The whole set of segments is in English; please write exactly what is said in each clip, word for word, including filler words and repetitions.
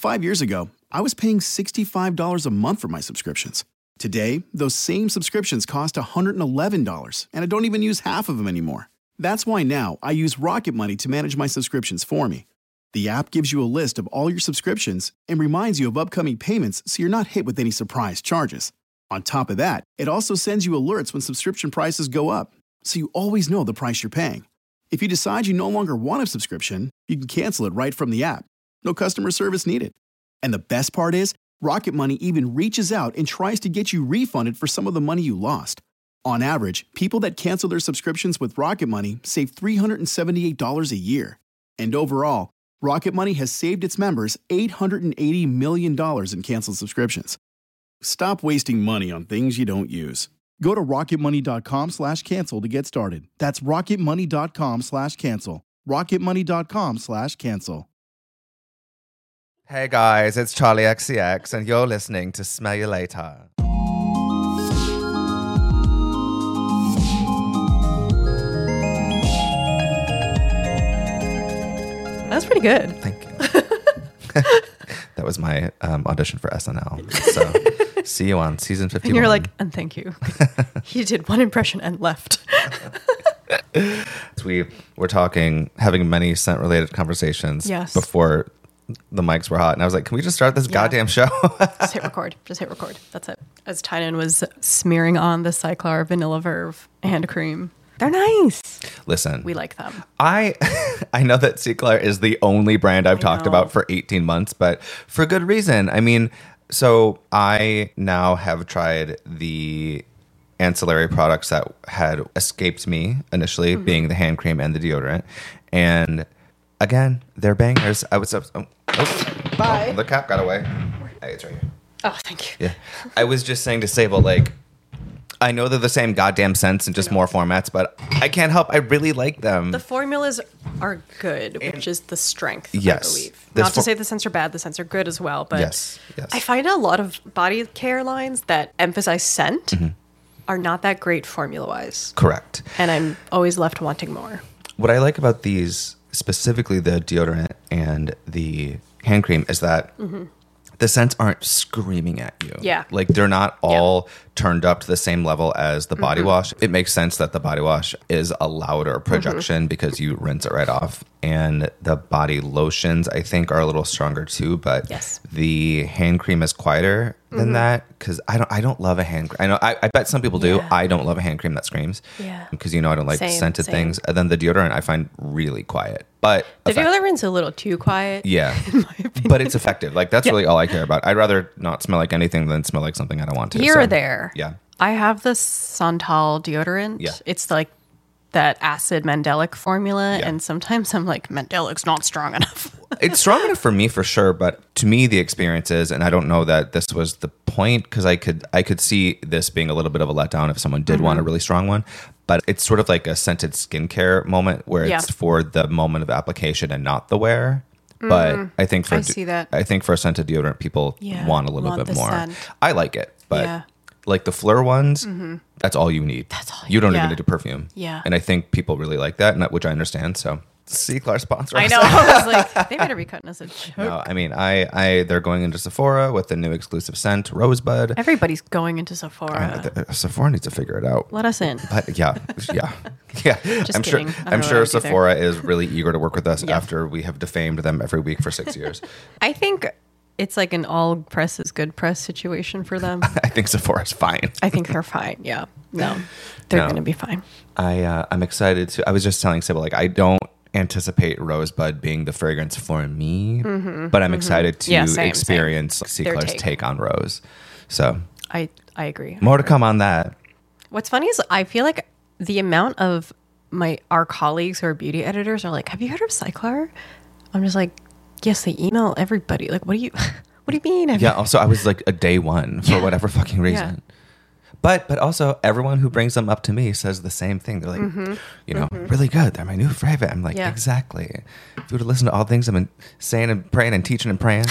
Five years ago, I was paying sixty-five dollars a month for my subscriptions. Today, those same subscriptions cost one hundred eleven dollars, and I don't even use half of them anymore. That's why now I use Rocket Money to manage my subscriptions for me. The app gives you a list of all your subscriptions and reminds you of upcoming payments so you're not hit with any surprise charges. On top of that, it also sends you alerts when subscription prices go up, so you always know the price you're paying. If you decide you no longer want a subscription, you can cancel it right from the app. No customer service needed. And the best part is, Rocket Money even reaches out and tries to get you refunded for some of the money you lost. On average, people that cancel their subscriptions with Rocket Money save three hundred seventy-eight dollars a year. And overall, Rocket Money has saved its members eight hundred eighty million dollars in canceled subscriptions. Stop wasting money on things you don't use. Go to rocketmoney.com slash cancel to get started. That's rocketmoney.com slash cancel. rocketmoney.com slash cancel. Hey guys, it's Charlie X C X and you're listening to Smell You Later. That was pretty good. Thank you. That was my um, audition for S N L. So see you on season fifty-one. And you're like, and thank you. He did one impression and left. We were talking, having many scent-related conversations yes. before the mics were hot. And I was like, can we just start this yeah. goddamn show? Just hit record. Just hit record. That's it. As Tynan was smearing on the Cyclar Vanilla Verve hand cream. They're nice. Listen. We like them. I I know that Cyclar is the only brand I've I talked know. about for eighteen months, but for good reason. I mean, so I now have tried the ancillary products that had escaped me initially, mm-hmm. being the hand cream and the deodorant. And again, they're bangers. I was... Oh, oh, Bye. Oh, the cap got away. Hey, it's right here. Oh, thank you. Yeah. I was just saying to Sable, like, I know they're the same goddamn scents in just more formats, but I can't help. I really like them. The formulas are good, which is the strength, yes. I believe. This Not to for- say the scents are bad. The scents are good as well. But yes, yes. I find a lot of body care lines that emphasize scent mm-hmm. are not that great formula-wise. Correct. And I'm always left wanting more. What I like about these, specifically the deodorant and the hand cream, is that mm-hmm. the scents aren't screaming at you. Yeah. Like they're not all yeah. turned up to the same level as the body mm-hmm. wash. It makes sense that the body wash is a louder projection mm-hmm. because you rinse it right off. And the body lotions, I think, are a little stronger too. But yes. the hand cream is quieter than mm-hmm. that, because I don't I don't love a hand cream. I know I, I bet some people do. Yeah. I don't love a hand cream that screams. Yeah. Because, you know, I don't like same, scented same. things. And then the deodorant I find really quiet. But the effect- deodorant's a little too quiet. Yeah. In my opinion. But it's effective. Like that's yeah. really all I care about. I'd rather not smell like anything than smell like something I don't want to. Here so, or there. Yeah. I have the Santal deodorant. Yeah. It's like that acid Mandelic formula. Yeah. And sometimes I'm like, Mandelic's not strong enough. It's strong enough for me for sure. But to me, the experience is, and I don't know that this was the point, because I could, I could see this being a little bit of a letdown if someone did mm-hmm. want a really strong one. But it's sort of like a scented skincare moment where yeah. it's for the moment of application and not the wear. But mm, I think for I see that. I think for a scented deodorant, people yeah, want a little want bit more. Scent. I like it, but yeah. like the Fleur ones, mm-hmm. that's all you need. That's all you don't yeah. even need a perfume. Yeah, and I think people really like that, and that, which I understand. So, Cyclar sponsor. I know. I was like, they better be cutting us a joke. No, I mean, I, I, they're going into Sephora with the new exclusive scent, Rosebud. Everybody's going into Sephora. Uh, the, Sephora needs to figure it out. Let us in. But yeah, yeah, yeah. Just I'm kidding. sure. I'm sure Sephora is really eager to work with us yeah. after we have defamed them every week for six years. I think it's like an all press is good press situation for them. I think Sephora's fine. I think they're fine. Yeah. No, they're no. going to be fine. I, uh, I'm excited to. I was just telling Sybil, like, I don't anticipate Rosebud being the fragrance for me, mm-hmm, but I'm mm-hmm. excited to yeah, same, experience same. Cyclar's take. take on Rose. So I I agree. More I to agree. come on that. What's funny is I feel like the amount of my our colleagues who are beauty editors are like, have you heard of Cyclar? I'm just like, yes, they email everybody. Like, what do you what do you mean? I've Yeah, also I was like a day one for yeah. whatever fucking reason. Yeah. But but also everyone who brings them up to me says the same thing. They're like, mm-hmm. you know, mm-hmm. really good. They're my new favorite. I'm like, yeah. exactly. If you were to listen to all things I've been saying and praying and teaching and praying.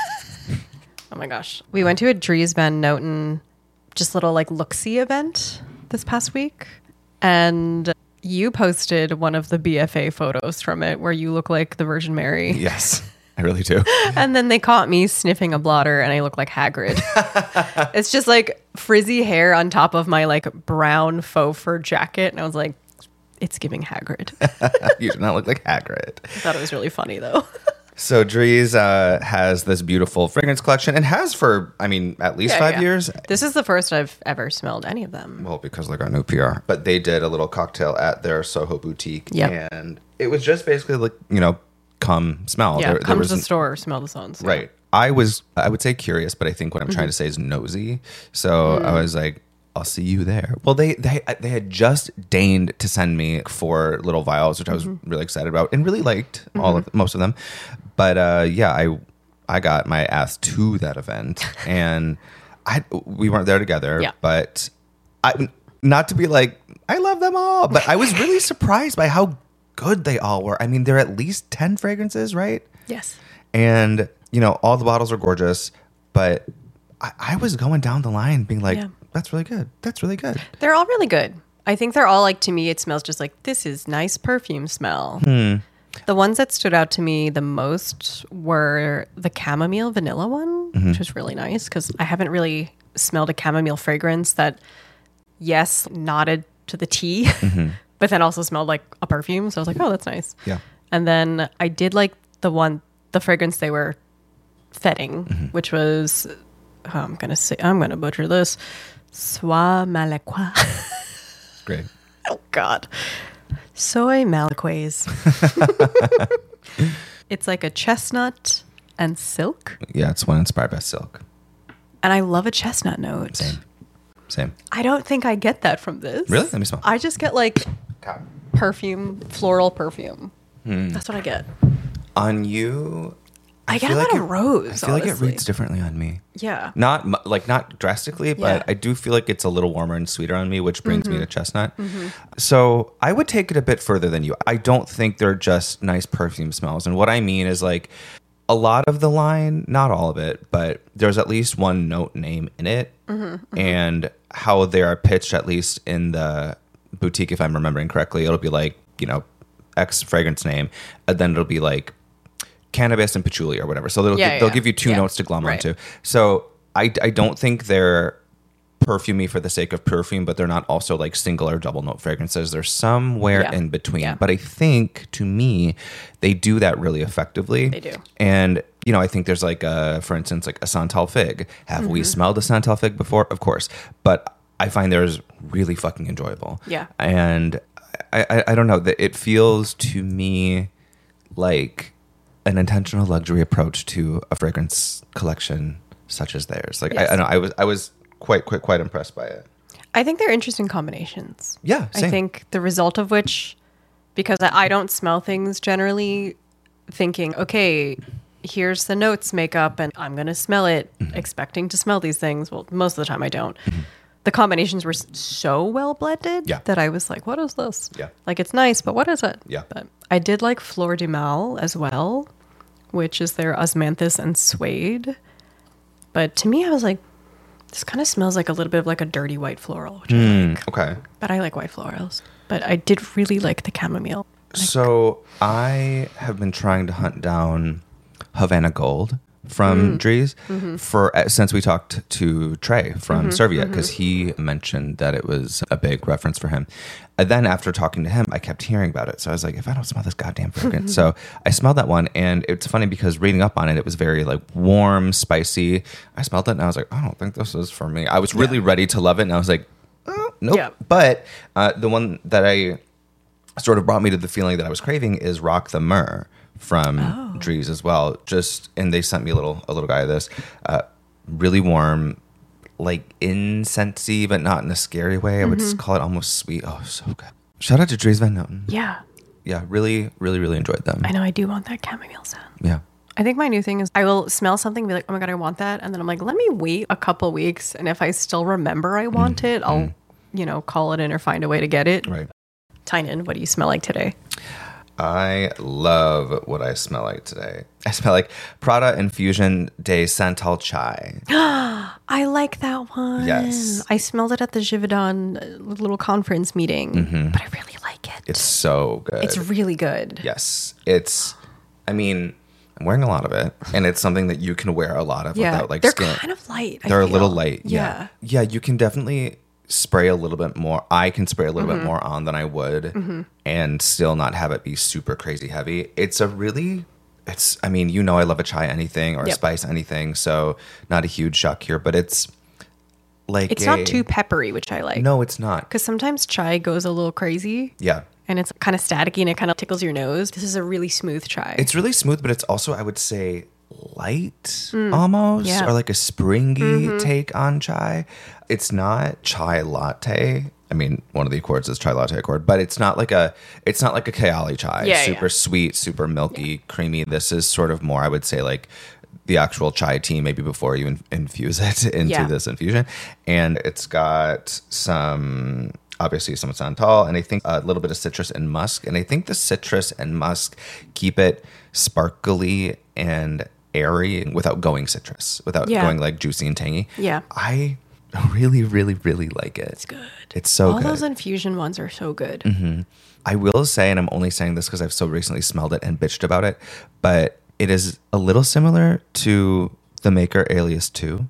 Oh my gosh. We went to a Dries Van Noten just little like look-see event this past week. And you posted one of the B F A photos from it where you look like the Virgin Mary. Yes. I really do. And then they caught me sniffing a blotter and I look like Hagrid. It's just like frizzy hair on top of my like brown faux fur jacket. And I was like, it's giving Hagrid. You do not look like Hagrid. I thought it was really funny though. So Dries uh, has this beautiful fragrance collection and has for, I mean, at least Yeah, five yeah. years. This is the first I've ever smelled any of them. Well, because they got new P R. But they did a little cocktail at their Soho boutique. Yep. And it was just basically like, you know, come smell. Yeah, There- come there to the was- store, smell the suns. Right. I was, I would say curious, but I think what I'm trying to say is nosy. So I was like, I'll see you there. Well, they they they had just deigned to send me four little vials, which I was really excited about and really liked all of most of them. But uh, yeah, I I got my ass to that event, and I we weren't there together. Yeah. But I not to be like I love them all, but I was really surprised by how good they all were. I mean, there are at least ten fragrances, right? Yes. And, you know, all the bottles are gorgeous, but I, I was going down the line being like, Yeah. that's really good. That's really good. They're all really good. I think they're all like, to me, it smells just like, this is nice perfume smell. Hmm. The ones that stood out to me the most were the chamomile vanilla one, Mm-hmm. which was really nice because I haven't really smelled a chamomile fragrance that, yes, nodded to the tea, but then also smelled like a perfume. So I was like, oh, that's nice. Yeah. And then I did like the one, the fragrance they were fetting, Mm-hmm. which was, oh, I'm going to say, I'm going to butcher this. Soie Malacquois. Great. Oh, God. Soy Malaquais. It's like a chestnut and silk. Yeah, it's one inspired by silk. And I love a chestnut note. Same. Same. I don't think I get that from this. Really? Let me smell. I just get like perfume, floral perfume. Hmm. That's what I get. On you, I, get feel a like lot it- of rose. I feel like it honestly. reads differently on me. Yeah. Not mu- like not drastically, but Yeah. I do feel like it's a little warmer and sweeter on me, which brings me to chestnut. So I would take it a bit further than you. I don't think they're just nice perfume smells. And what I mean is like a lot of the line, not all of it, but there's at least one note name in it. And how they are pitched, at least in the boutique, if I'm remembering correctly, it'll be like, you know, X fragrance name, and then it'll be like cannabis and patchouli or whatever. So they'll, Yeah, they'll yeah. give you two Yeah. notes to glom Right. onto. So I, I don't think they're perfumey for the sake of perfume, but they're not also like single or double note fragrances. They're somewhere Yeah. in between. Yeah. But I think to me, they do that really effectively. They do. And, you know, I think there's like, a, for instance, like a Santal fig. Have Mm-hmm. we smelled a Santal fig before? Of course. But I find theirs really fucking enjoyable. Yeah. And I, I, I don't know, that it feels to me like an intentional luxury approach to a fragrance collection such as theirs. Like Yes. I, I know I was I was quite quite quite impressed by it. I think they're interesting combinations. Yeah, I same. think the result of which, because I I don't smell things generally thinking, okay, here's the notes makeup and I'm going to smell it, Mm-hmm. expecting to smell these things. Well, most of the time I don't. The combinations were s- so well blended Yeah. that I was like, what is this? Yeah. Like, it's nice, but what is it? Yeah. But I did like Fleur du Mal as well, which is their osmanthus and suede. But to me, I was like, this kind of smells like a little bit of like a dirty white floral, which I like. Okay. But I like white florals. But I did really like the chamomile. So I have been trying to hunt down Havana Gold from Dries for uh, since we talked to Trey from Serviette, because he mentioned that it was a big reference for him. And then after talking to him, I kept hearing about it. So I was like, if I don't smell this goddamn fragrance. So I smelled that one, and it's funny because reading up on it, it was very like warm, spicy. I smelled it and I was like, I don't think this is for me. I was really ready to love it, and I was like, oh, nope. Yeah. But uh, the one that I sort of brought me to the feeling that I was craving is Rock the Myrrh from Oh. Dries as well. Just and they sent me a little a little guy of this, uh, really warm, like incensey, but not in a scary way. I would Mm-hmm. just call it almost sweet. Oh, so good. Shout out to Dries Van Noten. Yeah. Yeah, really, really, really enjoyed them. I know I do want that chamomile scent. Yeah. I think my new thing is I will smell something and be like, oh my God, I want that. And then I'm like, let me wait a couple weeks. And if I still remember I want it, I'll, you know, call it in or find a way to get it. Right. Tynan, what do you smell like today? I love what I smell like today. I smell like Prada Infusion de Santal Chai. I like that one. Yes. I smelled it at the Givaudan uh, little conference meeting, but I really like it. It's so good. It's really good. Yes. It's, I mean, I'm wearing a lot of it, and it's something that you can wear a lot of Yeah. without like They're skin. kind of light. I They're a feel. little light. Yeah. Yeah. Yeah, you can definitely spray a little bit more. I can spray a little Mm-hmm. bit more on than I would and still not have it be super crazy heavy. It's a really it's I mean, you know I love a chai anything or a Yep. spice anything, so not a huge shock here, but it's like It's a- not too peppery, which I like. No, it's not. Because sometimes chai goes a little crazy. Yeah. And it's kind of staticky and it kind of tickles your nose. This is a really smooth chai. It's really smooth, but it's also, I would say, light almost, yeah. or like a springy take on chai. It's not chai latte. I mean, one of the accords is chai latte accord, but it's not like a, it's not like a Kayali chai. Yeah, super yeah. sweet, super milky, creamy. This is sort of more, I would say, like the actual chai tea, maybe before you in- infuse it into Yeah. this infusion. And it's got some, obviously some santal, and I think a little bit of citrus and musk. And I think the citrus and musk keep it sparkly and airy without going citrus, without Yeah. going like juicy and tangy. Yeah. I really, really, really like it. It's good. It's so All good. those infusion ones are so good. I will say, and I'm only saying this because I've so recently smelled it and bitched about it, but it is a little similar to the Maker Alias two.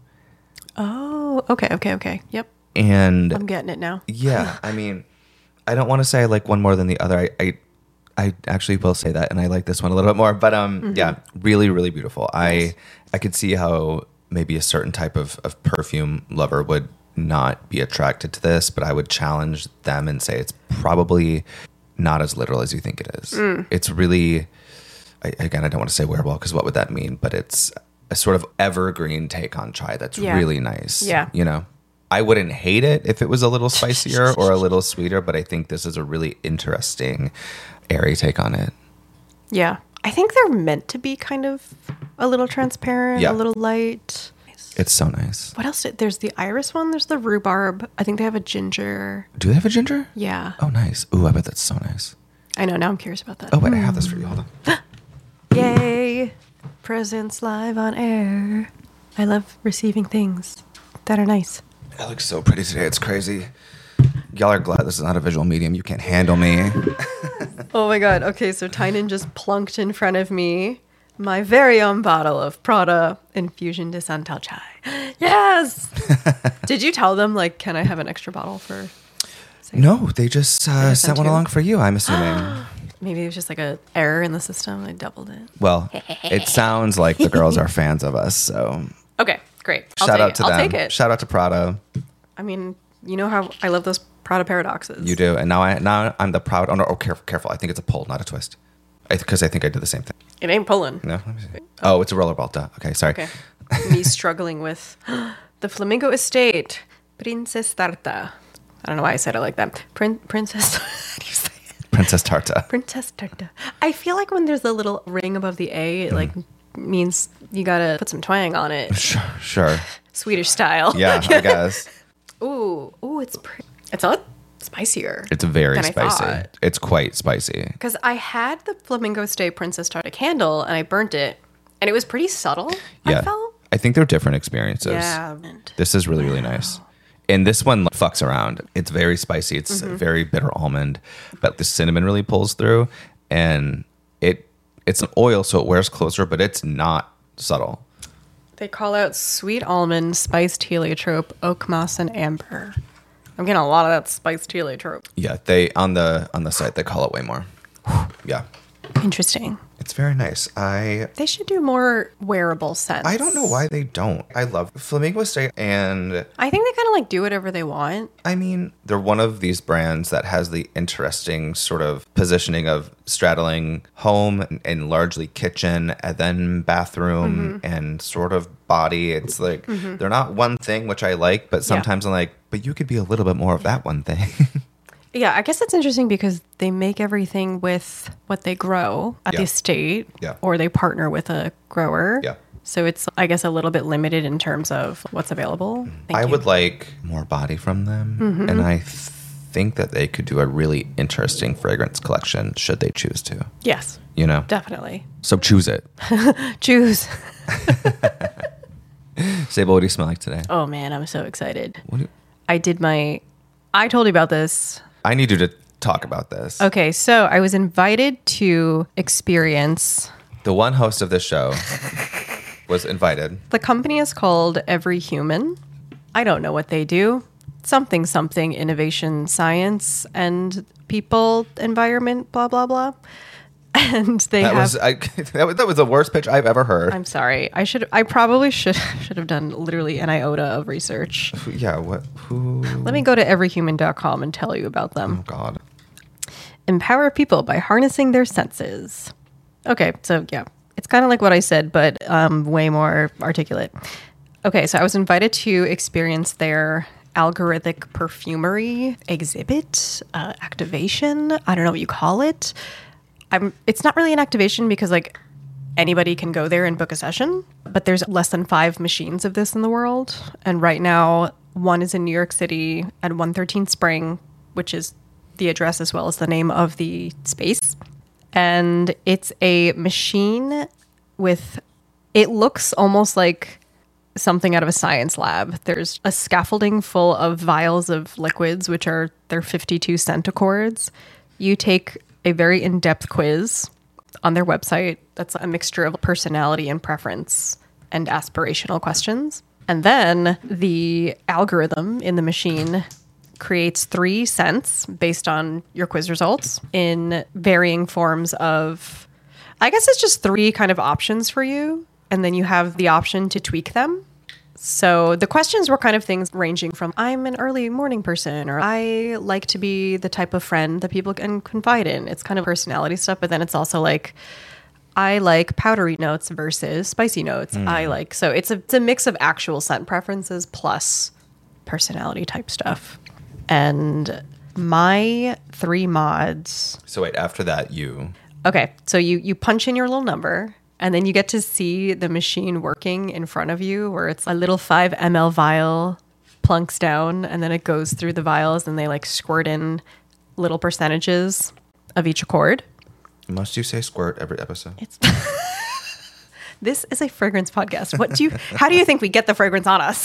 Oh, okay, okay, okay. Yep. And I'm getting it now. yeah, I mean, I don't want to say I like one more than the other. I, I, I actually will say that, and I like this one a little bit more. But um, yeah, really, really beautiful. I, I could see how maybe a certain type of, of perfume lover would not be attracted to this, but I would challenge them and say it's probably not as literal as you think it is. It's really, I, again, I don't want to say wearable because what would that mean? But it's a sort of evergreen take on chai that's Yeah. really nice. Yeah. You know? I wouldn't hate it if it was a little spicier or a little sweeter, but I think this is a really interesting, airy take on it. Yeah. I think they're meant to be kind of a little transparent, Yeah. a little light. Nice. It's so nice. What else? Did, there's the iris one. There's the rhubarb. I think they have a ginger. Do they have a ginger? Yeah. Oh, nice. Ooh, I bet that's so nice. I know. Now I'm curious about that. Oh, wait, I have this for you. Hold on. Yay. Presents live on air. I love receiving things that are nice. It looks so pretty today. It's crazy. Y'all are glad this is not a visual medium. You can't handle me. Oh my god. Okay, so Tynan just plunked in front of me my very own bottle of Prada Infusion de Santal Chai. Yes! Did you tell them, like, can I have an extra bottle for... No, they just uh, sent sent one two? along for you, I'm assuming. Maybe it was just like a error in the system. I doubled it. Well, it sounds like the girls are fans of us, so Okay, great. I'll shout take out it. to I'll them. take it. Shout out to Prada. I mean, you know how I love those Prada paradoxes. You do, and now I now I'm the proud owner. Oh, careful, careful! I think it's a pull, not a twist. Because I, I think I did the same thing. It ain't pulling. No, let me see. Oh, it's a roller ball. Duh. Okay, sorry. Okay. Me struggling with the Flamingo Estate, Princess Tarta. I don't know why I said it like that. Prin- Princess. How do you say it? Princess Tarta. Princess Tarta. I feel like when there's a little ring above the A, it like means you gotta put some twang on it. Sure, sure. Swedish style. Yeah, I guess. Ooh, ooh, it's pre- it's a lot spicier. It's very than I spicy. thought. It's quite spicy. Because I had the Flamingo Stay Princess Tarta candle and I burnt it, and it was pretty subtle. Yeah. I felt. I think they're different experiences. Yeah. This is really, really nice. And this one fucks around. It's very spicy. It's Mm-hmm. very bitter almond, but the cinnamon really pulls through. And it it's an oil, so it wears closer, but it's not subtle. They call out sweet almond, spiced heliotrope, oak moss, and amber. I'm getting a lot of that spiced heliotrope. Yeah, they on the on the site they call it way more. Yeah. Interesting. It's very nice. I They should do more wearable scents. I don't know why they don't. I love Flamingo Estate, and I think they kind of like do whatever they want. I mean, they're one of these brands that has the interesting sort of positioning of straddling home and, and largely kitchen and then bathroom and sort of body. It's like they're not one thing, which I like, but sometimes I'm like, but you could be a little bit more of that one thing. Yeah, I guess it's interesting because they make everything with what they grow at Yeah. the estate, Yeah. or they partner with a grower. Yeah. So it's, I guess, a little bit limited in terms of what's available. Thank I you. would like more body from them, and I th- think that they could do a really interesting fragrance collection should they choose to. Yes, You know, definitely. so choose it. Choose. Sable, what do you smell like today? Oh man, I'm so excited. What do you- I did my, I told you about this. I need you to talk about this. Okay, so I was invited to experience The one host of this show was invited. The company is called Every Human. I don't know what they do. Something, something, innovation, science, and people, environment, blah, blah, blah. And they That have... was I, that was that was the worst pitch I've ever heard. I'm sorry. I should. I probably should should have done literally an iota of research. Yeah, what? Who? Let me go to every human dot com and tell you about them. Oh, God. Empower people by harnessing their senses. Okay, so yeah, it's kind of like what I said, but um, way more articulate. Okay, so I was invited to experience their algorithmic perfumery exhibit, uh, activation. I don't know what you call it. I'm, it's not really an activation because like anybody can go there and book a session, but there's less than five machines of this in the world. And right now, one is in New York City at one thirteen Spring, which is the address as well as the name of the space. And it's a machine with, it looks almost like something out of a science lab. There's a scaffolding full of vials of liquids, which are their fifty-two centicords. You take a very in-depth quiz on their website that's a mixture of personality and preference and aspirational questions. And then the algorithm in the machine creates three scents based on your quiz results in varying forms of, I guess it's just three kind of options for you. And then you have the option to tweak them. So the questions were kind of things ranging from, I'm an early morning person, or I like to be the type of friend that people can confide in. It's kind of personality stuff, but then it's also like, I like powdery notes versus spicy notes. Mm. I like, so it's a, it's a mix of actual scent preferences plus personality type stuff. And my three mods. So wait, after that, you. Okay, so you you punch in your little number. And then you get to see the machine working in front of you where it's a little five milliliter vial plunks down and then it goes through the vials and they like squirt in little percentages of each accord. Must you say squirt every episode? It's This is a fragrance podcast. What do you, how do you think we get the fragrance on us?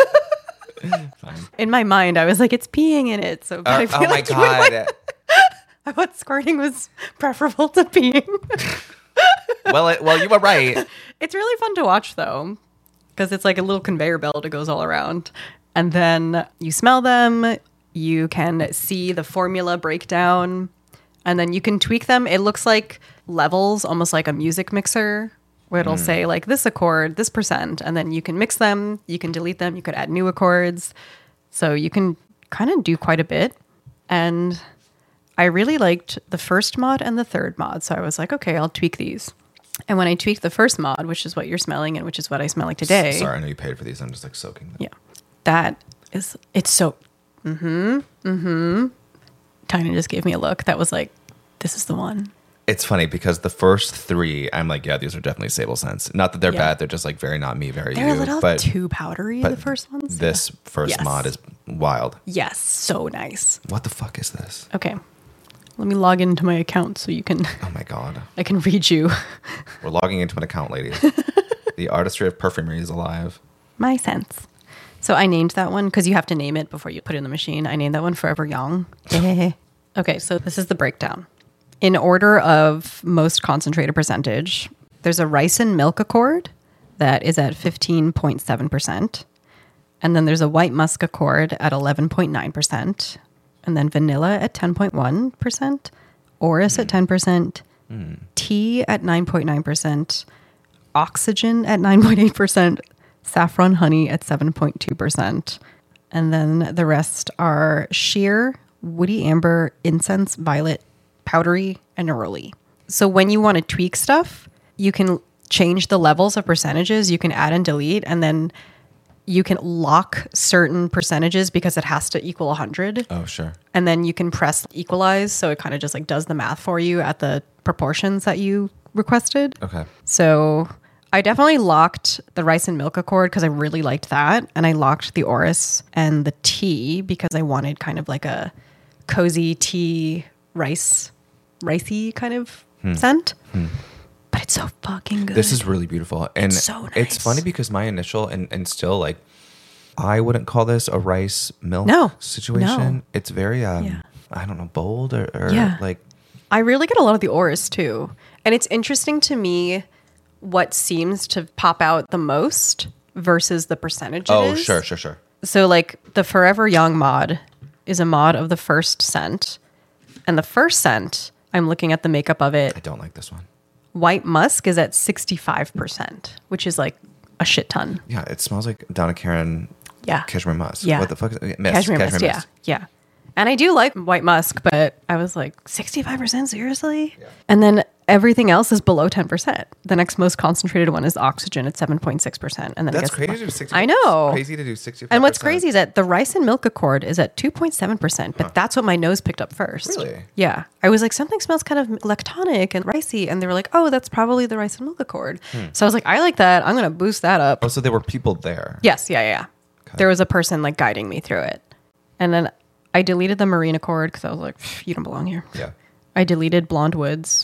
Fine. In my mind, I was like, it's peeing in it. So Uh, I feel oh my like God. Like, I thought squirting was preferable to peeing. well, it, well, you were right. It's really fun to watch, though, because it's like a little conveyor belt that goes all around. And then you smell them. You can see the formula breakdown. And then you can tweak them. It looks like levels, almost like a music mixer, where it'll mm. say, like, this accord, this percent. And then you can mix them. You can delete them. You could add new accords. So you can kind of do quite a bit. And I really liked the first mod and the third mod. So I was like, okay, I'll tweak these. And when I tweaked the first mod, which is what you're smelling and which is what I smell like today. Sorry, I know you paid for these. I'm just like soaking them. Yeah. That is, it's so, mm-hmm, mm-hmm. Tynan just gave me a look that was like, this is the one. It's funny because the first three, I'm like, yeah, these are definitely Sable scents. Not that they're Yeah. bad. They're just like very not me, very They're you. a little but, too powdery, but the first ones. This Yeah. first Yes. mod is wild. Yes, so nice. What the fuck is this? Okay. Let me log into my account so you can, Oh my God. I can read you. We're logging into an account, ladies. The artistry of perfumery is alive. My scents. So I named that one because you have to name it before you put it in the machine. I named that one Forever Young. Okay, so this is the breakdown. In order of most concentrated percentage, there's a rice and milk accord that is at fifteen point seven percent. And then there's a white musk accord at eleven point nine percent. And then vanilla at ten point one percent. Orris mm. at ten percent. Mm. Tea at nine point nine percent. Oxygen at nine point eight percent. Saffron honey at seven point two percent. And then the rest are sheer, woody amber, incense, violet, powdery, and neroli. So when you want to tweak stuff, you can change the levels of percentages. You can add and delete, and then you can lock certain percentages because it has to equal one hundred. Oh, sure. And then you can press equalize, so it kind of just like does the math for you at the proportions that you requested. Okay. So I definitely locked the rice and milk accord because I really liked that. And I locked the orris and the tea because I wanted kind of like a cozy tea rice, ricey kind of hmm. scent. Hmm. But it's so fucking good. This is really beautiful. And it's so nice. It's funny because my initial and, and still like, I wouldn't call this a rice milk no. situation. No. It's very, um, yeah. I don't know, bold or, or yeah. like. I really get a lot of the Oris too. And it's interesting to me what seems to pop out the most versus the percentage it Oh, is. sure, sure, sure. So like the Forever Young mod is a mod of the first scent. And the first scent, I'm looking at the makeup of it. I don't like this one. White musk is at sixty-five percent, which is like a shit ton. Yeah, it smells like Donna Karen Yeah. Cashmere Musk. Yeah. What the fuck is it? Mist. Cashmere, mist, yeah. Mist. Yeah. And I do like white musk, but I was like, sixty-five percent, seriously? Yeah. And then everything else is below ten percent. The next most concentrated one is oxygen at seven point six percent. And then That's it gets crazy to do sixty. I know. Crazy to do sixty. And what's crazy is that the rice and milk accord is at two point seven percent, but huh. that's what my nose picked up first. Really? Yeah. I was like, something smells kind of lactonic and ricey. And they were like, oh, that's probably the rice and milk accord. Hmm. So I was like, I like that. I'm going to boost that up. Oh, so there were people there. Yes. Yeah, yeah. Okay. There was a person like guiding me through it. And then I deleted the marine accord because I was like, you don't belong here. Yeah. I deleted Blonde Woods.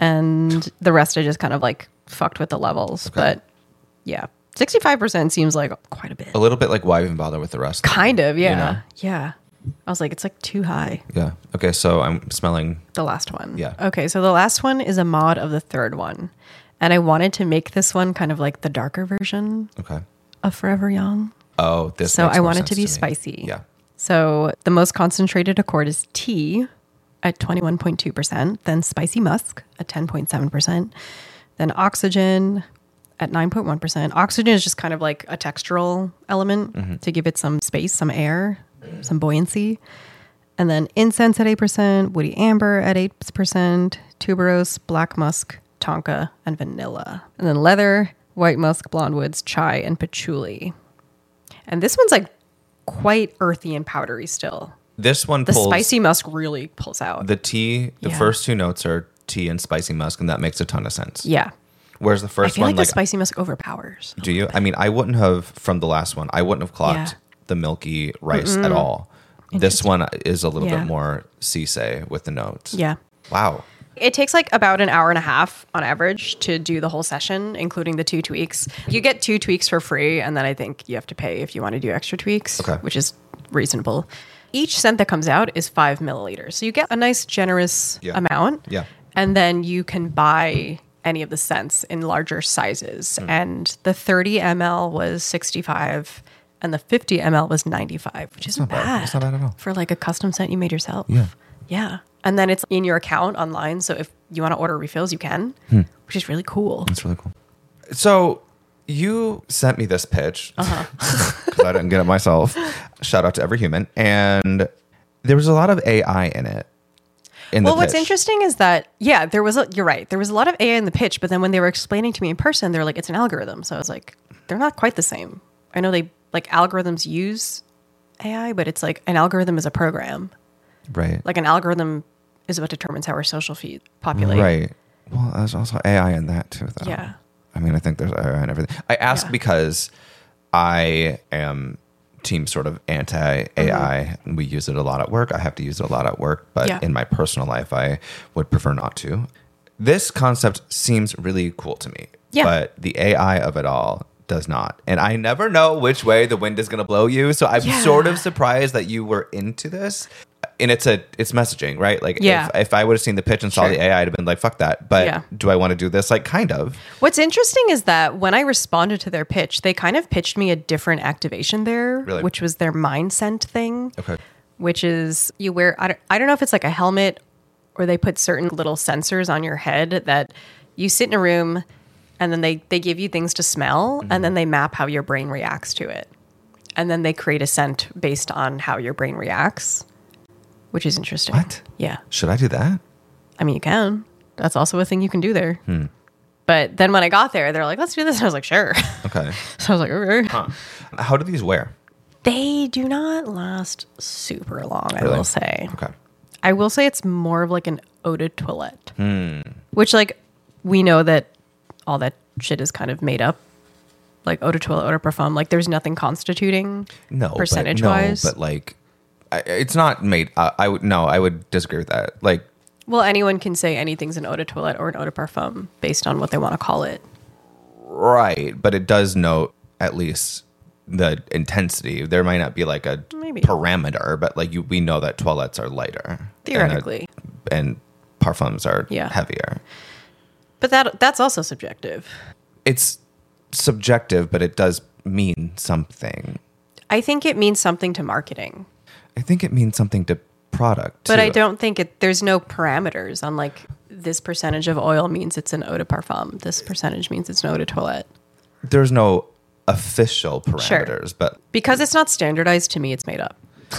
And the rest I just kind of like fucked with the levels. Okay. But yeah, sixty-five percent seems like quite a bit. A little bit like why even bother with the rest? Kind of, yeah. You know? Yeah. I was like, it's like too high. Yeah. Okay, so I'm smelling the last one. Yeah. Okay, so the last one is a mod of the third one. And I wanted to make this one kind of like the darker version okay. of Forever Young. Oh, this So makes I more wanted to be sense spicy. Me. Yeah. So the most concentrated accord is tea at twenty-one point two percent, then spicy musk at ten point seven percent, then oxygen at nine point one percent. Oxygen is just kind of like a textural element mm-hmm. to give it some space, some air, some buoyancy. And then incense at eight percent, woody amber at eight percent, tuberose, black musk, tonka, and vanilla. And then leather, white musk, blonde woods, chai, and patchouli. And this one's like quite earthy and powdery still. This one the pulls... The spicy musk really pulls out. The tea, the yeah. first two notes are tea and spicy musk, and that makes a ton of sense. Yeah. Whereas the first I feel one... like, like the spicy musk overpowers. Do you? I mean, I wouldn't have, from the last one, I wouldn't have clocked yeah. the milky rice Mm-mm. at all. This one is a little yeah. bit more sisei with the notes. Yeah. Wow. It takes like about an hour and a half on average to do the whole session, including the two tweaks. You get two tweaks for free, and then I think you have to pay if you want to do extra tweaks, okay. which is reasonable. Each scent that comes out is five milliliters. So you get a nice generous yeah. amount. Yeah. And then you can buy any of the scents in larger sizes. Mm. And the thirty milliliters was sixty-five and the fifty milliliters was ninety-five, which That's isn't not bad. bad. That's not bad at all. For like a custom scent you made yourself. Yeah. Yeah. And then it's in your account online. So if you want to order refills, you can, hmm. which is really cool. That's really cool. So you sent me this pitch because uh-huh. I didn't get it myself. Shout out to every human. And there was a lot of A I in it. In well, the what's pitch. interesting is that, yeah, there was, a, you're right. There was a lot of A I in the pitch, but then when they were explaining to me in person, they were like, it's an algorithm. So I was like, they're not quite the same. I know they, like, algorithms use A I, but it's like an algorithm is a program. Right. Like an algorithm is what determines how our social feed populate. Right. Well, there's also A I in that too, though. Yeah. I mean, I think there's A I in everything. I ask yeah. because I am team sort of anti-A I. Mm-hmm. We use it a lot at work. I have to use it a lot at work, but yeah. in my personal life, I would prefer not to. This concept seems really cool to me, yeah. but the A I of it all does not. And I never know which way the wind is going to blow you. So I'm yeah. sort of surprised that you were into this. And it's a it's messaging, right? Like yeah. if, if I would have seen the pitch and saw sure. the A I, I'd have been like, fuck that. But yeah. do I want to do this? Like, kind of. What's interesting is that when I responded to their pitch, they kind of pitched me a different activation there, really? which was their mind scent thing. Okay. Which is you wear, I don't, I don't know if it's like a helmet or they put certain little sensors on your head that you sit in a room and then they, they give you things to smell mm-hmm. and then they map how your brain reacts to it. And then they create a scent based on how your brain reacts. Which is interesting. What? Yeah. Should I do that? I mean, you can. That's also a thing you can do there. Hmm. But then when I got there, they're like, let's do this. And I was like, sure. Okay. So I was like, okay. Huh. How do these wear? They do not last super long, Really? I will say. Okay. I will say it's more of like an eau de toilette. Hmm. Which, like, we know that all that shit is kind of made up. Like eau de toilette, eau de parfum. Like, there's nothing constituting no, percentage-wise. No, but like... It's not made. Uh, I would no. I would disagree with that. Like, well, anyone can say anything's an eau de toilette or an eau de parfum based on what they want to call it. Right, but it does note at least the intensity. There might not be like a Maybe. parameter, but like you, we know that toilettes are lighter Theoretically, and, a, and parfums are Yeah. heavier. But that that's also subjective. It's subjective, but it does mean something. I think it means something to marketing. I think it means something to product. But too. I don't think it. There's no parameters on like this percentage of oil means it's an eau de parfum. This percentage means it's an eau de toilette. There's no official parameters, Sure. but Because it's not standardized, to me, it's made up.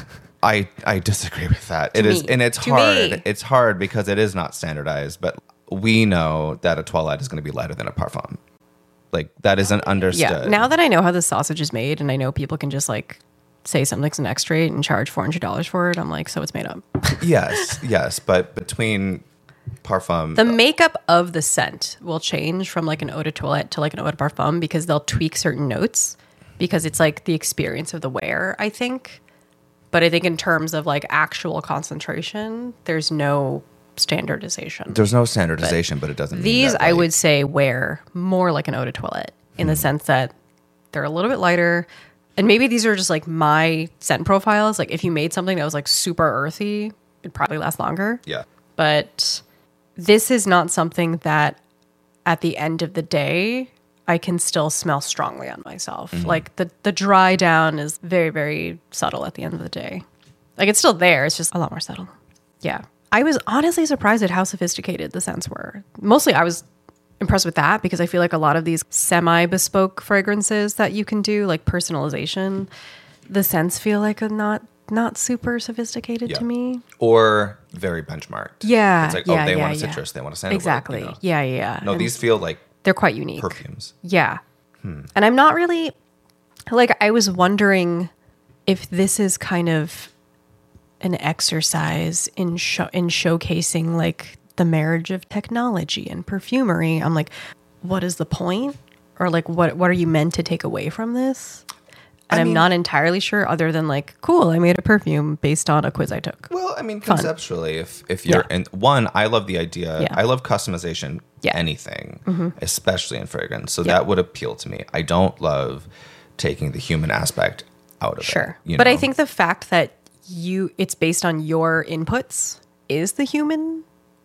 I I disagree with that. It To is, me. and it's To hard. me. It's hard because it is not standardized. But we know that a toilette is going to be lighter than a parfum. Like that isn't understood. Yeah. Now that I know how the sausage is made, and I know people can just like say something's an extrait and charge four hundred dollars for it, I'm like, so it's made up. yes, yes, but between parfum, The makeup of the scent will change from like an eau de toilette to like an eau de parfum because they'll tweak certain notes because it's like the experience of the wearer, I think. But I think in terms of like actual concentration, there's no standardization. there's no standardization, but, it doesn't. mean These, that, I like- would say, wear more like an eau de toilette in the sense that they're a little bit lighter. And maybe these are just like my scent profiles. Like if you made something that was like super earthy, it'd probably last longer. Yeah. But this is not something that at the end of the day, I can still smell strongly on myself. Like the, the dry down is very, very subtle at the end of the day. Like it's still there. It's just a lot more subtle. Yeah. I was honestly surprised at how sophisticated the scents were. Mostly I was impressed with that because I feel like a lot of these semi-bespoke fragrances that you can do, like personalization, the scents feel like a not not super sophisticated Yeah. to me. Or very benchmarked. Yeah. It's like, yeah, oh, they yeah, want a yeah. citrus, they want a sandalwood. Exactly. you know? Yeah, yeah, yeah. No, And these feel like they're quite unique. perfumes. Yeah. And I'm not really like I was wondering if this is kind of an exercise in show in showcasing like the marriage of technology and perfumery. I'm like, what is the point? Or like what what are you meant to take away from this? And I I'm mean- not entirely sure other than like, cool, I made a perfume based on a quiz I took. Well, I mean, Fun. conceptually, if if you're Yeah. in one, I love the idea. Yeah. I love customization. Yeah. Anything, especially in fragrance. So Yeah. that would appeal to me. I don't love taking the human aspect out of Sure. it. you But I know? think the fact that you it's based on your inputs is the human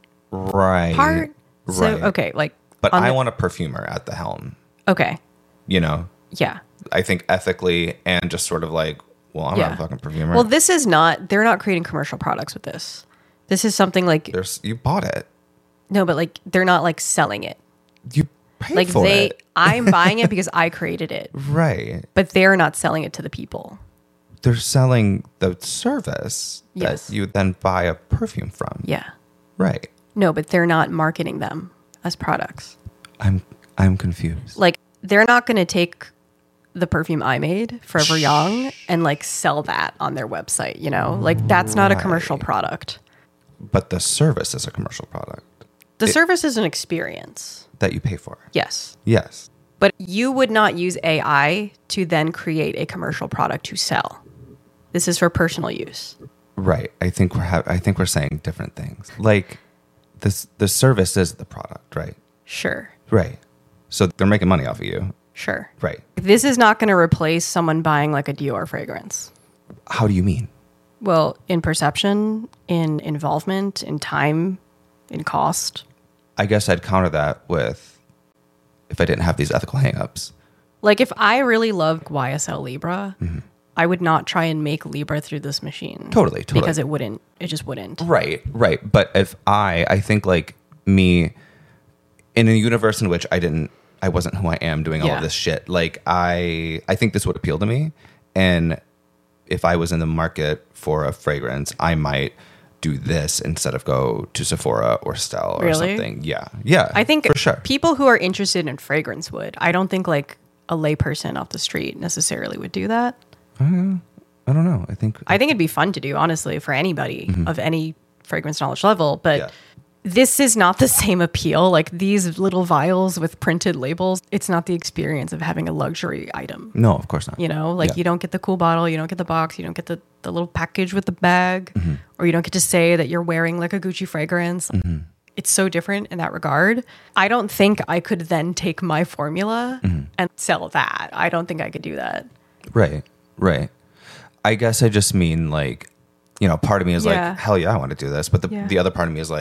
right part. So right. okay, like But on I the- want a perfumer at the helm. okay. You know, Yeah. I think ethically and just sort of like, well, I'm Yeah. not a fucking perfumer. Well, this is not they're not creating commercial products with this. This is something like There's you bought it. no, but like they're not like selling it. You paid Like for they it. I'm buying it because I created it. Right. But they're not selling it to the people. They're selling the service Yes. that you then buy a perfume from. Yeah. Right. No, but they're not marketing them as products. I'm I'm confused. Like they're not going to take the perfume I made, Forever Young, and like sell that on their website, you know? Like that's not a commercial Right. product. But the service is a commercial product The It- service is an experience. that you pay for. Yes. Yes. But you would not use A I to then create a commercial product to sell. This is for personal use. Right. I think we're ha- I think we're saying different things. Like this the service is the product, right? Sure. Right. So they're making money off of you. Sure. Right. This is not going to replace someone buying like a Dior fragrance. How do you mean? Well, in perception, in involvement, in time, in cost. I guess I'd counter that with if I didn't have these ethical hangups. Like if I really loved Y S L Libra, Mm-hmm. I would not try and make Libra through this machine. Totally, totally. Because it wouldn't. It just wouldn't. Right, right. But if I, I think like me, in a universe in which I didn't, I wasn't who I am doing all Yeah. of this shit. Like I, I think this would appeal to me. And if I was in the market for a fragrance, I might do this instead of go to Sephora or Stell or Really? something. Yeah, yeah. I think for sure. people who are interested in fragrance would. I don't think like a layperson off the street necessarily would do that. I don't know. I think I think it'd be fun to do, honestly, for anybody of any fragrance knowledge level. But Yeah. this is not the same appeal. Like these little vials with printed labels, it's not the experience of having a luxury item. no, of course not. You know, like Yeah. you don't get the cool bottle, you don't get the box, you don't get the, the little package with the bag, Mm-hmm. or you don't get to say that you're wearing like a Gucci fragrance. Mm-hmm. It's so different in that regard. I don't think I could then take my formula Mm-hmm. and sell that. I don't think I could do that. Right, right. I guess I just mean like, you know, part of me is Yeah. like, hell yeah, I want to do this. But the, Yeah. the other part of me is like,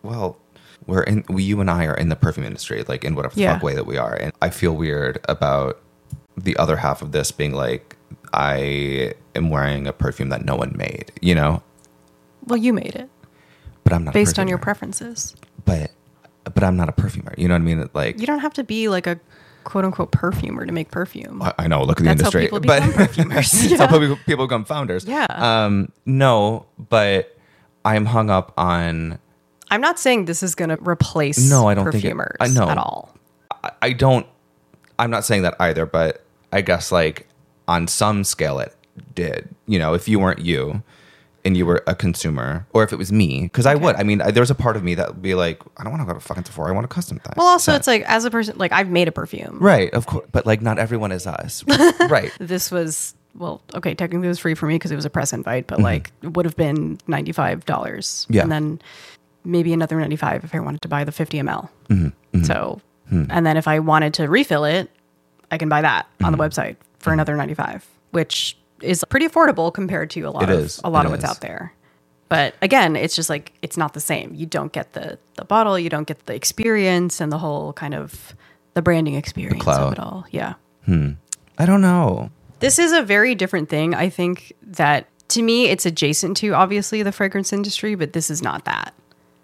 well, we're in, we, you and I are in the perfume industry, like in whatever the Yeah. fuck way that we are. And I feel weird about the other half of this being like, I am wearing a perfume that no one made, you know? Well, you made it But I'm not a based on your perfumer. preferences. But, but I'm not a perfumer. You know what I mean? Like, You don't have to be like a quote unquote perfumer to make perfume. I, I know, look at the That's how industry. people but become perfumers. That's Yeah. how people, people become founders. Yeah. Um, no, but I'm hung up on, I'm not saying this is going to replace No, I don't think it- perfumers I know. at all. I, I don't, I'm not saying that either, but I guess like on some scale it did. You know, if you weren't you and you were a consumer, or if it was me, because I would. I mean, I, there's a part of me that would be like, I don't want to go to fucking Sephora. I want a custom thing. Well, also, So- it's like, as a person, like, I've made a perfume. right, of course, but like not everyone is us. Right. This was, well, okay, technically it was free for me because it was a press invite, Mm-hmm. but like, it would have been ninety-five dollars. Yeah. And then maybe another ninety-five if I wanted to buy the fifty milliliters. Mm-hmm. So, and then if I wanted to refill it, I can buy that on the website for another ninety-five, which is pretty affordable compared to a lot It of is. a lot It of what's is. out there. But again, it's just like it's not the same. You don't get the the bottle, you don't get the experience and the whole kind of the branding experience clout. of it all. Yeah. I don't know. This is a very different thing. I think that to me it's adjacent to obviously the fragrance industry, but this is not that.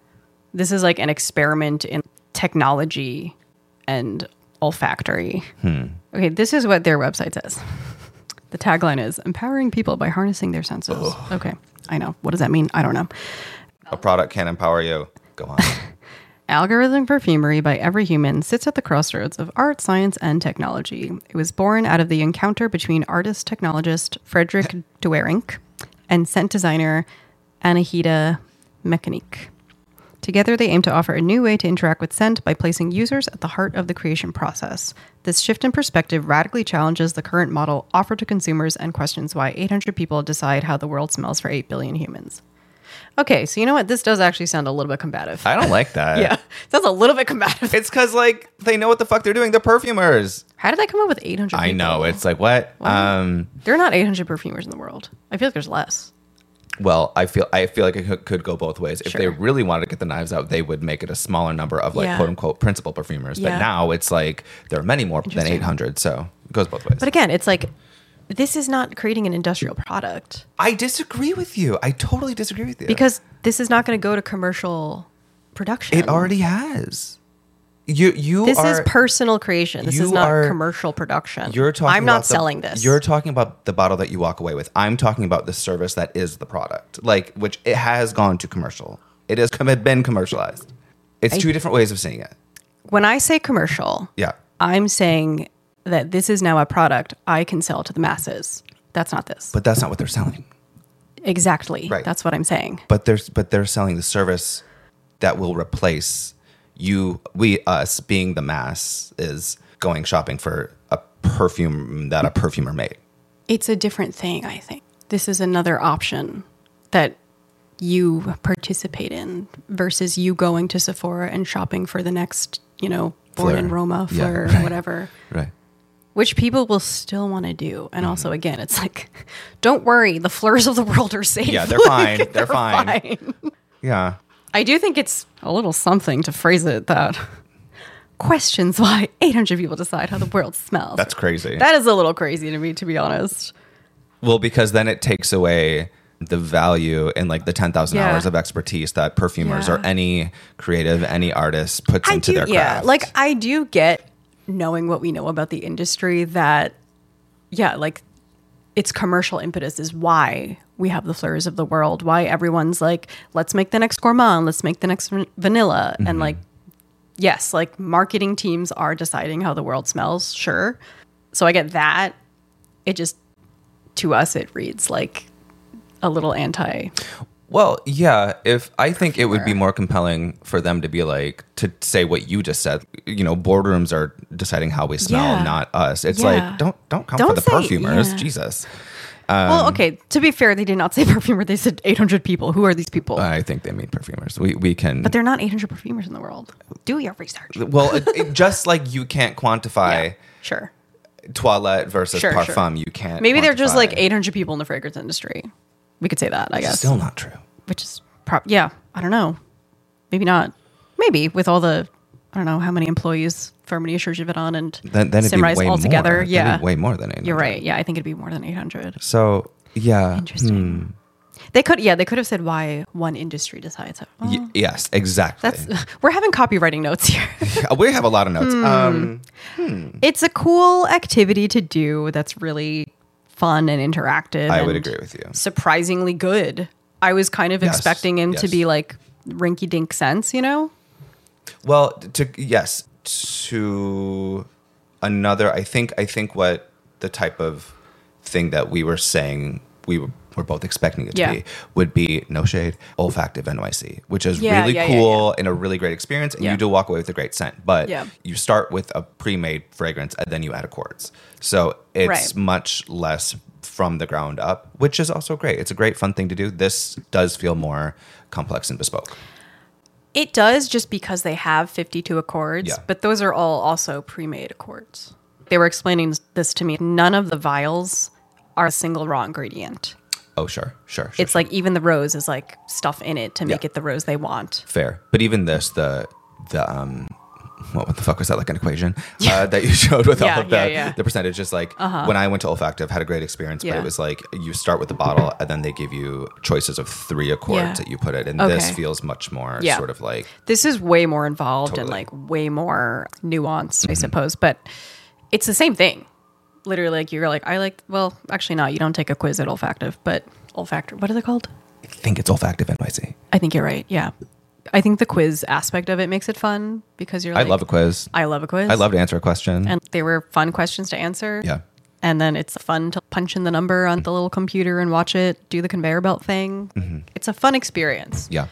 This is like an experiment in technology and olfactory. Okay, this is what their website says. The tagline is empowering people by harnessing their senses. Okay, I know. What does that mean? I don't know. A product can empower you. Go on. Algorithmic perfumery by Every Human sits at the crossroads of art, science, and technology. It was born out of the encounter between artist technologist Frederick Duerink and scent designer Anahita Mechanique. Together, they aim to offer a new way to interact with scent by placing users at the heart of the creation process. This shift in perspective radically challenges the current model offered to consumers and questions why eight hundred people decide how the world smells for eight billion humans. Okay, so you know what? This does actually sound a little bit combative. I don't like that. Yeah, sounds a little bit combative. It's because like they know what the fuck they're doing. They're perfumers. How did I come up with eight hundred? I know. It's like what? Um, there are not eight hundred perfumers in the world. I feel like there's less. well, I feel I feel like it could, could go both ways. If they Sure. really wanted to get the knives out, they would make it a smaller number of like Yeah. quote unquote principal perfumers. But Yeah. now it's like there are many more than Interesting. eight hundred. So it goes both ways. But again, it's like this is not creating an industrial product I disagree with you. I totally disagree with you. because this is not going to go to commercial production. it already has. You you This are, is personal creation. This you is not are- commercial production. You're talking. I'm not about the- selling this. You're talking about the bottle that you walk away with. I'm talking about the service that is the product, like which it has gone to commercial. It has com- been commercialized. It's I- two different ways of saying it. When I say commercial, Yeah. I'm saying that this is now a product I can sell to the masses. That's not this. But that's not what they're selling. exactly. Right. That's what I'm saying. But they're but they're selling the service that will replace you, we, us being the mass is going shopping for a perfume that a perfumer made. It's a different thing, I think. This is another option that you participate in versus you going to Sephora and shopping for the next, you know, Born in Fleur. Roma, Yeah, Fleur, right. whatever, Right. which people will still want to do. And also, Mm-hmm. again, it's like, don't worry, the Fleurs of the world are safe. Yeah, they're Like, fine. They're fine. fine. Yeah. I do think it's a little something to phrase it that questions why eight hundred people decide how the world smells. That's crazy. That is a little crazy to me, to be honest. Well, because then it takes away the value in like the ten thousand Yeah. hours of expertise that perfumers Yeah. or any creative, any artist puts I into do, their yeah. craft. Like I do get knowing what we know about the industry that, yeah, like its commercial impetus is why we have the Fleurs of the world. Why everyone's like, let's make the next gourmand, let's make the next van- vanilla, Mm-hmm. and like, yes, like marketing teams are deciding how the world smells. Sure, so I get that. It just to us it reads like a little anti. Well, yeah, if I think it would be Perfumer. more compelling for them to be like to say what you just said. You know, boardrooms are deciding how we smell, Yeah. not us. It's Yeah. like don't don't come for Don't the say- perfumers, yeah. Jesus. well, okay. To be fair, they did not say perfumer. They said eight hundred people. Who are these people? I think they mean perfumers. We we can. But there are not eight hundred perfumers in the world. Do your research. well, it, it- just like you can't quantify Yeah, sure. toilette versus Sure, parfum, sure. you can't. Maybe they're just quantify- like eight hundred people in the fragrance industry. We could say that, I guess. Still not true. Which is, pro- yeah, I don't know. maybe not. Maybe with all the, I don't know how many employees Firmenich, Church-Vivant, and Then, then it'd be Simrise way all more. together. That'd be Yeah, way more than eight hundred. you're right. Yeah, I think it'd be more than eight hundred. So yeah, Interesting. hmm. They could, yeah, they could have said why one industry decides. Oh, Y- yes, exactly. that's we're having copywriting notes here. We have a lot of notes. Hmm. Um, It's a cool activity to do that's really fun and interactive. I would and agree with you. Surprisingly good. I was kind of Yes, expecting him to yes. be like rinky dink sense, you know? Well, to yes, to another. I think I think what the type of thing that we were saying we were, were both expecting it to Yeah. be would be no shade, olfactive N Y C, which is Yeah, really yeah, yeah, cool and a really great experience, and Yeah. you do walk away with a great scent. But Yeah. you start with a pre-made fragrance and then you add accords, so it's Right. much less from the ground up, which is also great. It's a great fun thing to do. This does feel more complex and bespoke. It does just because they have fifty-two accords, Yeah. but those are all also pre-made accords. They were explaining this to me. None of the vials are a single raw ingredient. Oh, sure, sure. sure It's like even the rose is like stuff in it to make Yeah. it the rose they want. Fair. But even this, the the um what, what the fuck was that, like an equation uh, that you showed with Yeah, all of the, yeah, yeah. the percentages? Like when I went to olfactive, had a great experience, but Yeah. it was like you start with the bottle and then they give you choices of three accords Yeah. that you put it. And this Okay. feels much more Yeah. sort of like, This is way more involved and Totally. Mm-hmm. like way more nuanced, I suppose. But it's the same thing. Literally, like you're like, I like, well, actually not. You don't take a quiz at olfactive, but olfactive, what are they called? I think it's olfactive N Y C. I think you're right. Yeah. I think the quiz aspect of it makes it fun because you're I like, love a quiz. I love a quiz. I love to answer a question. And they were fun questions to answer. Yeah. And then it's fun to punch in the number on the little computer and watch it, do the conveyor belt thing. Mm-hmm. It's a fun experience. Yeah.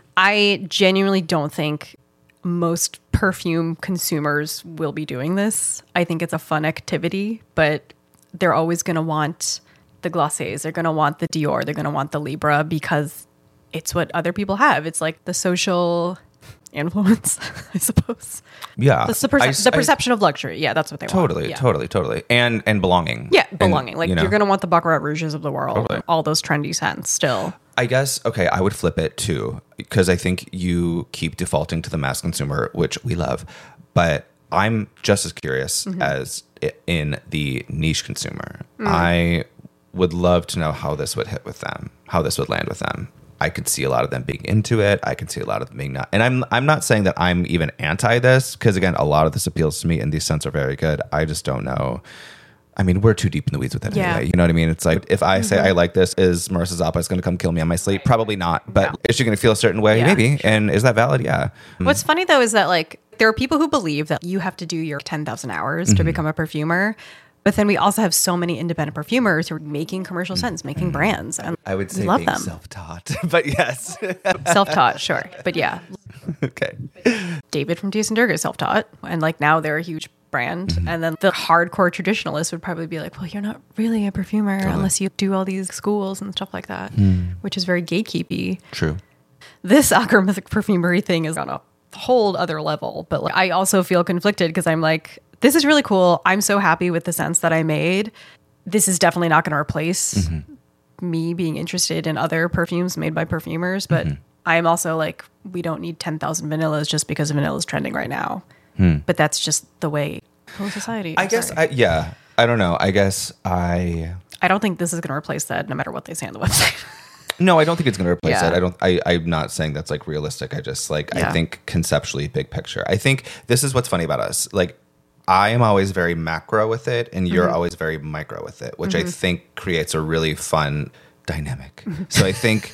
I genuinely don't think most perfume consumers will be doing this. I think it's a fun activity, but they're always going to want the Glossiers. They're going to want the Dior. They're going to want the Libra because it's what other people have. It's like the social influence, I suppose. Yeah. That's the, perce- I- the I- perception of luxury. Yeah, that's what they Totally, want. Yeah. totally, totally. And and belonging. Yeah, And, belonging. like you know. you're going to want the Baccarat Rouges of the world, Totally. all those trendy scents still. I guess, okay, I would flip it too, because I think you keep defaulting to the mass consumer, which we love. But I'm just as curious Mm-hmm. as i- in the niche consumer. Mm. I would love to know how this would hit with them, how this would land with them. I could see a lot of them being into it. I could see a lot of them being not. And I'm I'm not saying that I'm even anti this, because again, a lot of this appeals to me and these scents are very good. I just don't know. I mean, we're too deep in the weeds with it Yeah. anyway. You know what I mean? It's like, if I say I like this, is Marissa Zappa going to come kill me on my sleep? Probably not. But No. is she going to feel a certain way? Yeah, Maybe. And is that valid? Yeah. What's funny though is that like there are people who believe that you have to do your ten thousand hours Mm-hmm. to become a perfumer. But then we also have so many independent perfumers who are making commercial scents, making brands. And I would we say love being them. self-taught, but yes. Self-taught, sure. But yeah, Okay. David from Dias and Durga is self-taught. And like now they're a huge brand. Mm-hmm. And then the hardcore traditionalists would probably be like, well, you're not really a perfumer unless you do all these schools and stuff like that, Mm. which is very gatekeepy. True. This algorithmic perfumery thing is on a whole other level. But like, I also feel conflicted because I'm like, this is really cool. I'm so happy with the scents that I made. This is definitely not going to replace Mm-hmm. me being interested in other perfumes made by perfumers. But Mm-hmm. I'm also like, we don't need ten thousand vanillas just because vanilla is trending right now. But that's just the way whole society. Hmm. I I'm guess, sorry. I, yeah. I don't know. I guess I... I don't think this is going to replace that no matter what they say on the website. No, I don't think it's going to replace Yeah. that. I don't. I, I'm not saying that's like realistic. I just like I Yeah. think conceptually, big picture. I think this is what's funny about us. Like I am always very macro with it, and you're Mm-hmm. always very micro with it, which I think creates a really fun dynamic. So I think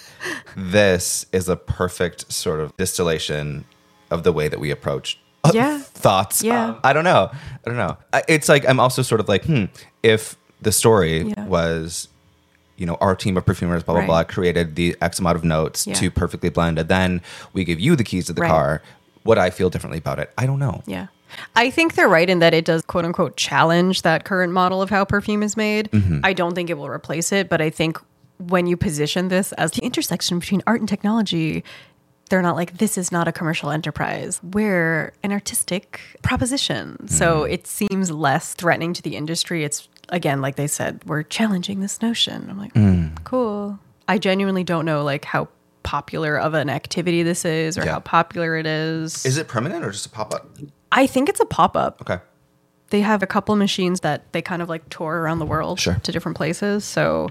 this is a perfect sort of distillation of the way that we approach uh, Yeah. thoughts. Yeah. Um, I don't know. I don't know. I- It's like I'm also sort of like, hmm, if the story Yeah. was, you know, our team of perfumers, blah, blah, Right. blah, created the X amount of notes Yeah. to perfectly blend, and then we give you the keys to the Right. car, would I feel differently about it? I don't know. Yeah. I think they're right in that it does quote unquote challenge that current model of how perfume is made. Mm-hmm. I don't think it will replace it, but I think when you position this as the intersection between art and technology, they're not like, this is not a commercial enterprise. We're an artistic proposition. So Mm-hmm. it seems less threatening to the industry. It's, again, like they said, we're challenging this notion. I'm like, Mm. cool. I genuinely don't know like how popular of an activity this is or Yeah. how popular it is. Is it permanent or just a pop-up? I think it's a pop-up. Okay. They have a couple machines that they kind of like tour around the world Sure. to different places. So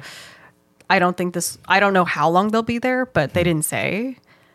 I don't think this, I don't know how long they'll be there, but they didn't say.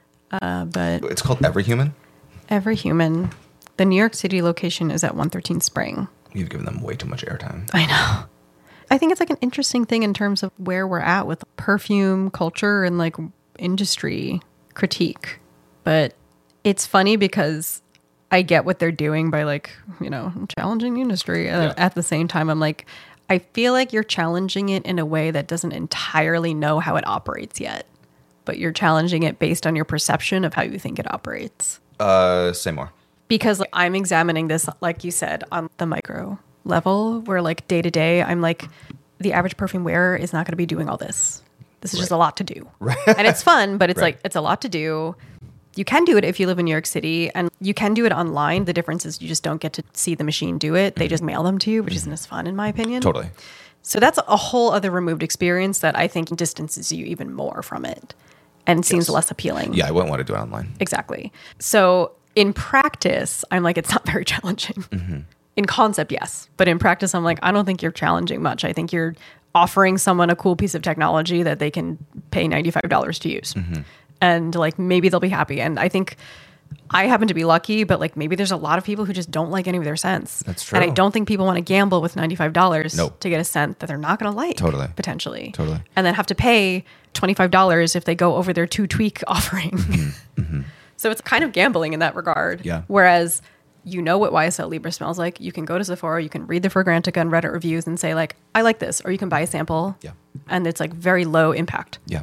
Uh, but It's called Every Human? Every Human, the New York City location is at one thirteen Spring. You've given them way too much airtime. I know. I think it's like an interesting thing in terms of where we're at with perfume culture and like industry critique. But it's funny because I get what they're doing by like, you know, challenging the industry. And Yeah. at the same time, I'm like, I feel like you're challenging it in a way that doesn't entirely know how it operates yet. But you're challenging it based on your perception of how you think it operates. Uh, say more. Because like, I'm examining this, like you said, on the micro level, where like day to day, I'm like, the average perfume wearer is not going to be doing all this. This is just a lot to do. Right. And it's fun, but it's Right. like, it's a lot to do. You can do it if you live in New York City, and you can do it online. The difference is you just don't get to see the machine do it. They just mail them to you, which isn't as fun in my opinion. Totally. So that's a whole other removed experience that I think distances you even more from it and seems Yes. less appealing. Yeah, I wouldn't want to do it online. Exactly. So in practice, I'm like, it's not very challenging. Mm-hmm. In concept, yes. But in practice, I'm like, I don't think you're challenging much. I think you're offering someone a cool piece of technology that they can pay ninety-five dollars to use. Mm-hmm. And like, maybe they'll be happy. And I think I happen to be lucky, but like maybe there's a lot of people who just don't like any of their scents. That's true. And I don't think people want to gamble with ninety-five dollars Nope. to get a scent that they're not going to like. Totally. Potentially. Totally. And then have to pay twenty-five dollars if they go over their two tweak offering. Mm-hmm. So it's kind of gambling in that regard. Yeah. Whereas you know what Y S L Libre smells like. You can go to Sephora, you can read the Fragrantica and Reddit reviews and say like, I like this. Or you can buy a sample. Yeah. And it's like very low impact. Yeah.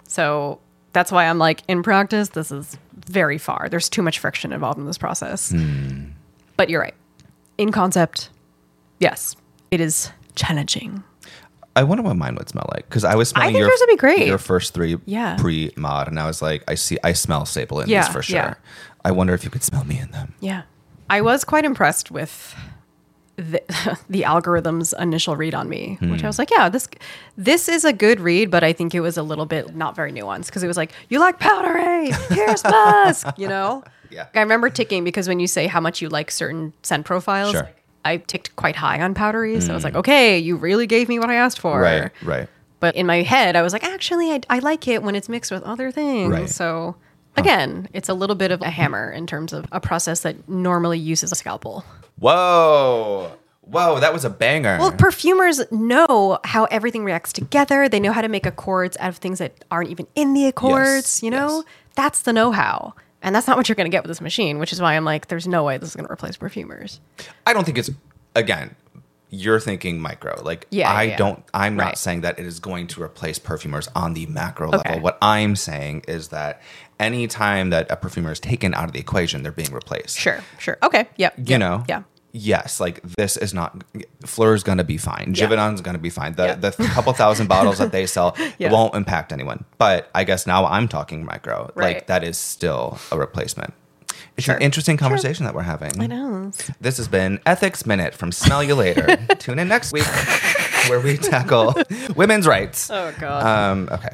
So that's why I'm like, in practice, this is very far. There's too much friction involved in this process. Mm. But you're right. In concept, yes, it is challenging. I wonder what mine would smell like because I was smelling think your, yours would be great. your first three Yeah. pre-mod, and I was like, I see, I smell Sable in Yeah, these for sure. yeah. I wonder if you could smell me in them. Yeah. I was quite impressed with the, the algorithm's initial read on me, Hmm. which I was like, yeah, this this is a good read, but I think it was a little bit not very nuanced because it was like, you like powdery, here's musk, you know? Yeah. I remember ticking because when you say how much you like certain scent profiles, Sure. I ticked quite high on powdery. So I was like, okay, you really gave me what I asked for. Right, right. But in my head, I was like, actually, I, I like it when it's mixed with other things. Right. So again, it's a little bit of a hammer in terms of a process that normally uses a scalpel. Whoa. Whoa, that was a banger. Well, perfumers know how everything reacts together. They know how to make accords out of things that aren't even in the accords, Yes, you know? yes. That's the know-how. And that's not what you're going to get with this machine, which is why I'm like, there's no way this is going to replace perfumers. I don't think it's, again, you're thinking micro. Like, Yeah, I yeah, yeah. don't, I'm not Right. saying that it is going to replace perfumers on the macro Okay. level. What I'm saying is that any time that a perfumer is taken out of the equation, they're being replaced. Sure, sure. Okay, yep. You yep, know? Yeah. Yes, like this is not, Fleur's going to be fine. Yeah. Givaudan's going to be fine. The, Yeah. the couple thousand bottles that they sell, Yeah. it won't impact anyone. But I guess now I'm talking micro. Right. Like that is still a replacement. It's Sure. an interesting conversation that we're having. I know. This has been Ethics Minute from Smell You Later. Tune in next week where we tackle women's rights. Oh, God. Um, okay.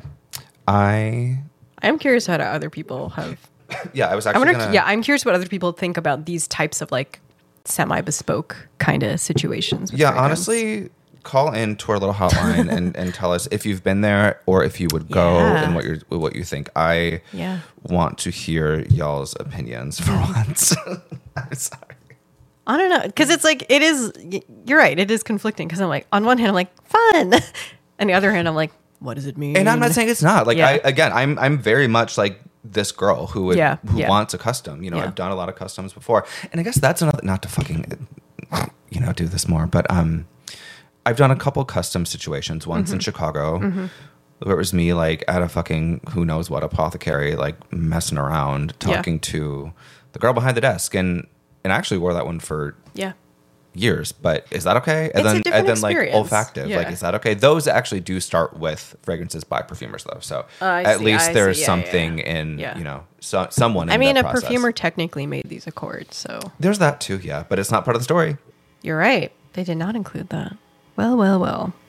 I, I'm curious how do other people have... yeah, I was I actually wonder, gonna, yeah, I'm curious what other people think about these types of like semi-bespoke kind of situations. with yeah, fragrance. honestly, call in to our little hotline and, and tell us if you've been there or if you would go Yeah. and what you are what you think. I Yeah. want to hear y'all's opinions for once. I'm sorry. I don't know, because it's like it is. y- You're right. It is conflicting because I'm like, on one hand, I'm like fun, and the other hand, I'm like, what does it mean? And I'm not saying it's not. Like Yeah. I again, I'm I'm very much like this girl who would Yeah, who yeah. wants a custom. You know, Yeah. I've done a lot of customs before, and I guess that's another. Not to fucking, you know, do this more, but um, I've done a couple custom situations. Once Mm-hmm. in Chicago, where it was me like at a fucking who knows what apothecary, like messing around, Yeah. talking to the girl behind the desk, and and I actually wore that one for Yeah. years, but is that okay? And It's a then different and then like experience. olfactive, Yeah. like is that okay? Those actually do start with fragrances by perfumers though, so Uh, I at see, least I there's see. Yeah, something yeah. in Yeah. you know so, someone. In I mean, that a process. perfumer technically made these accords, so There's that too, yeah, but it's not part of the story. you're right. They did not include that. Well, well, well.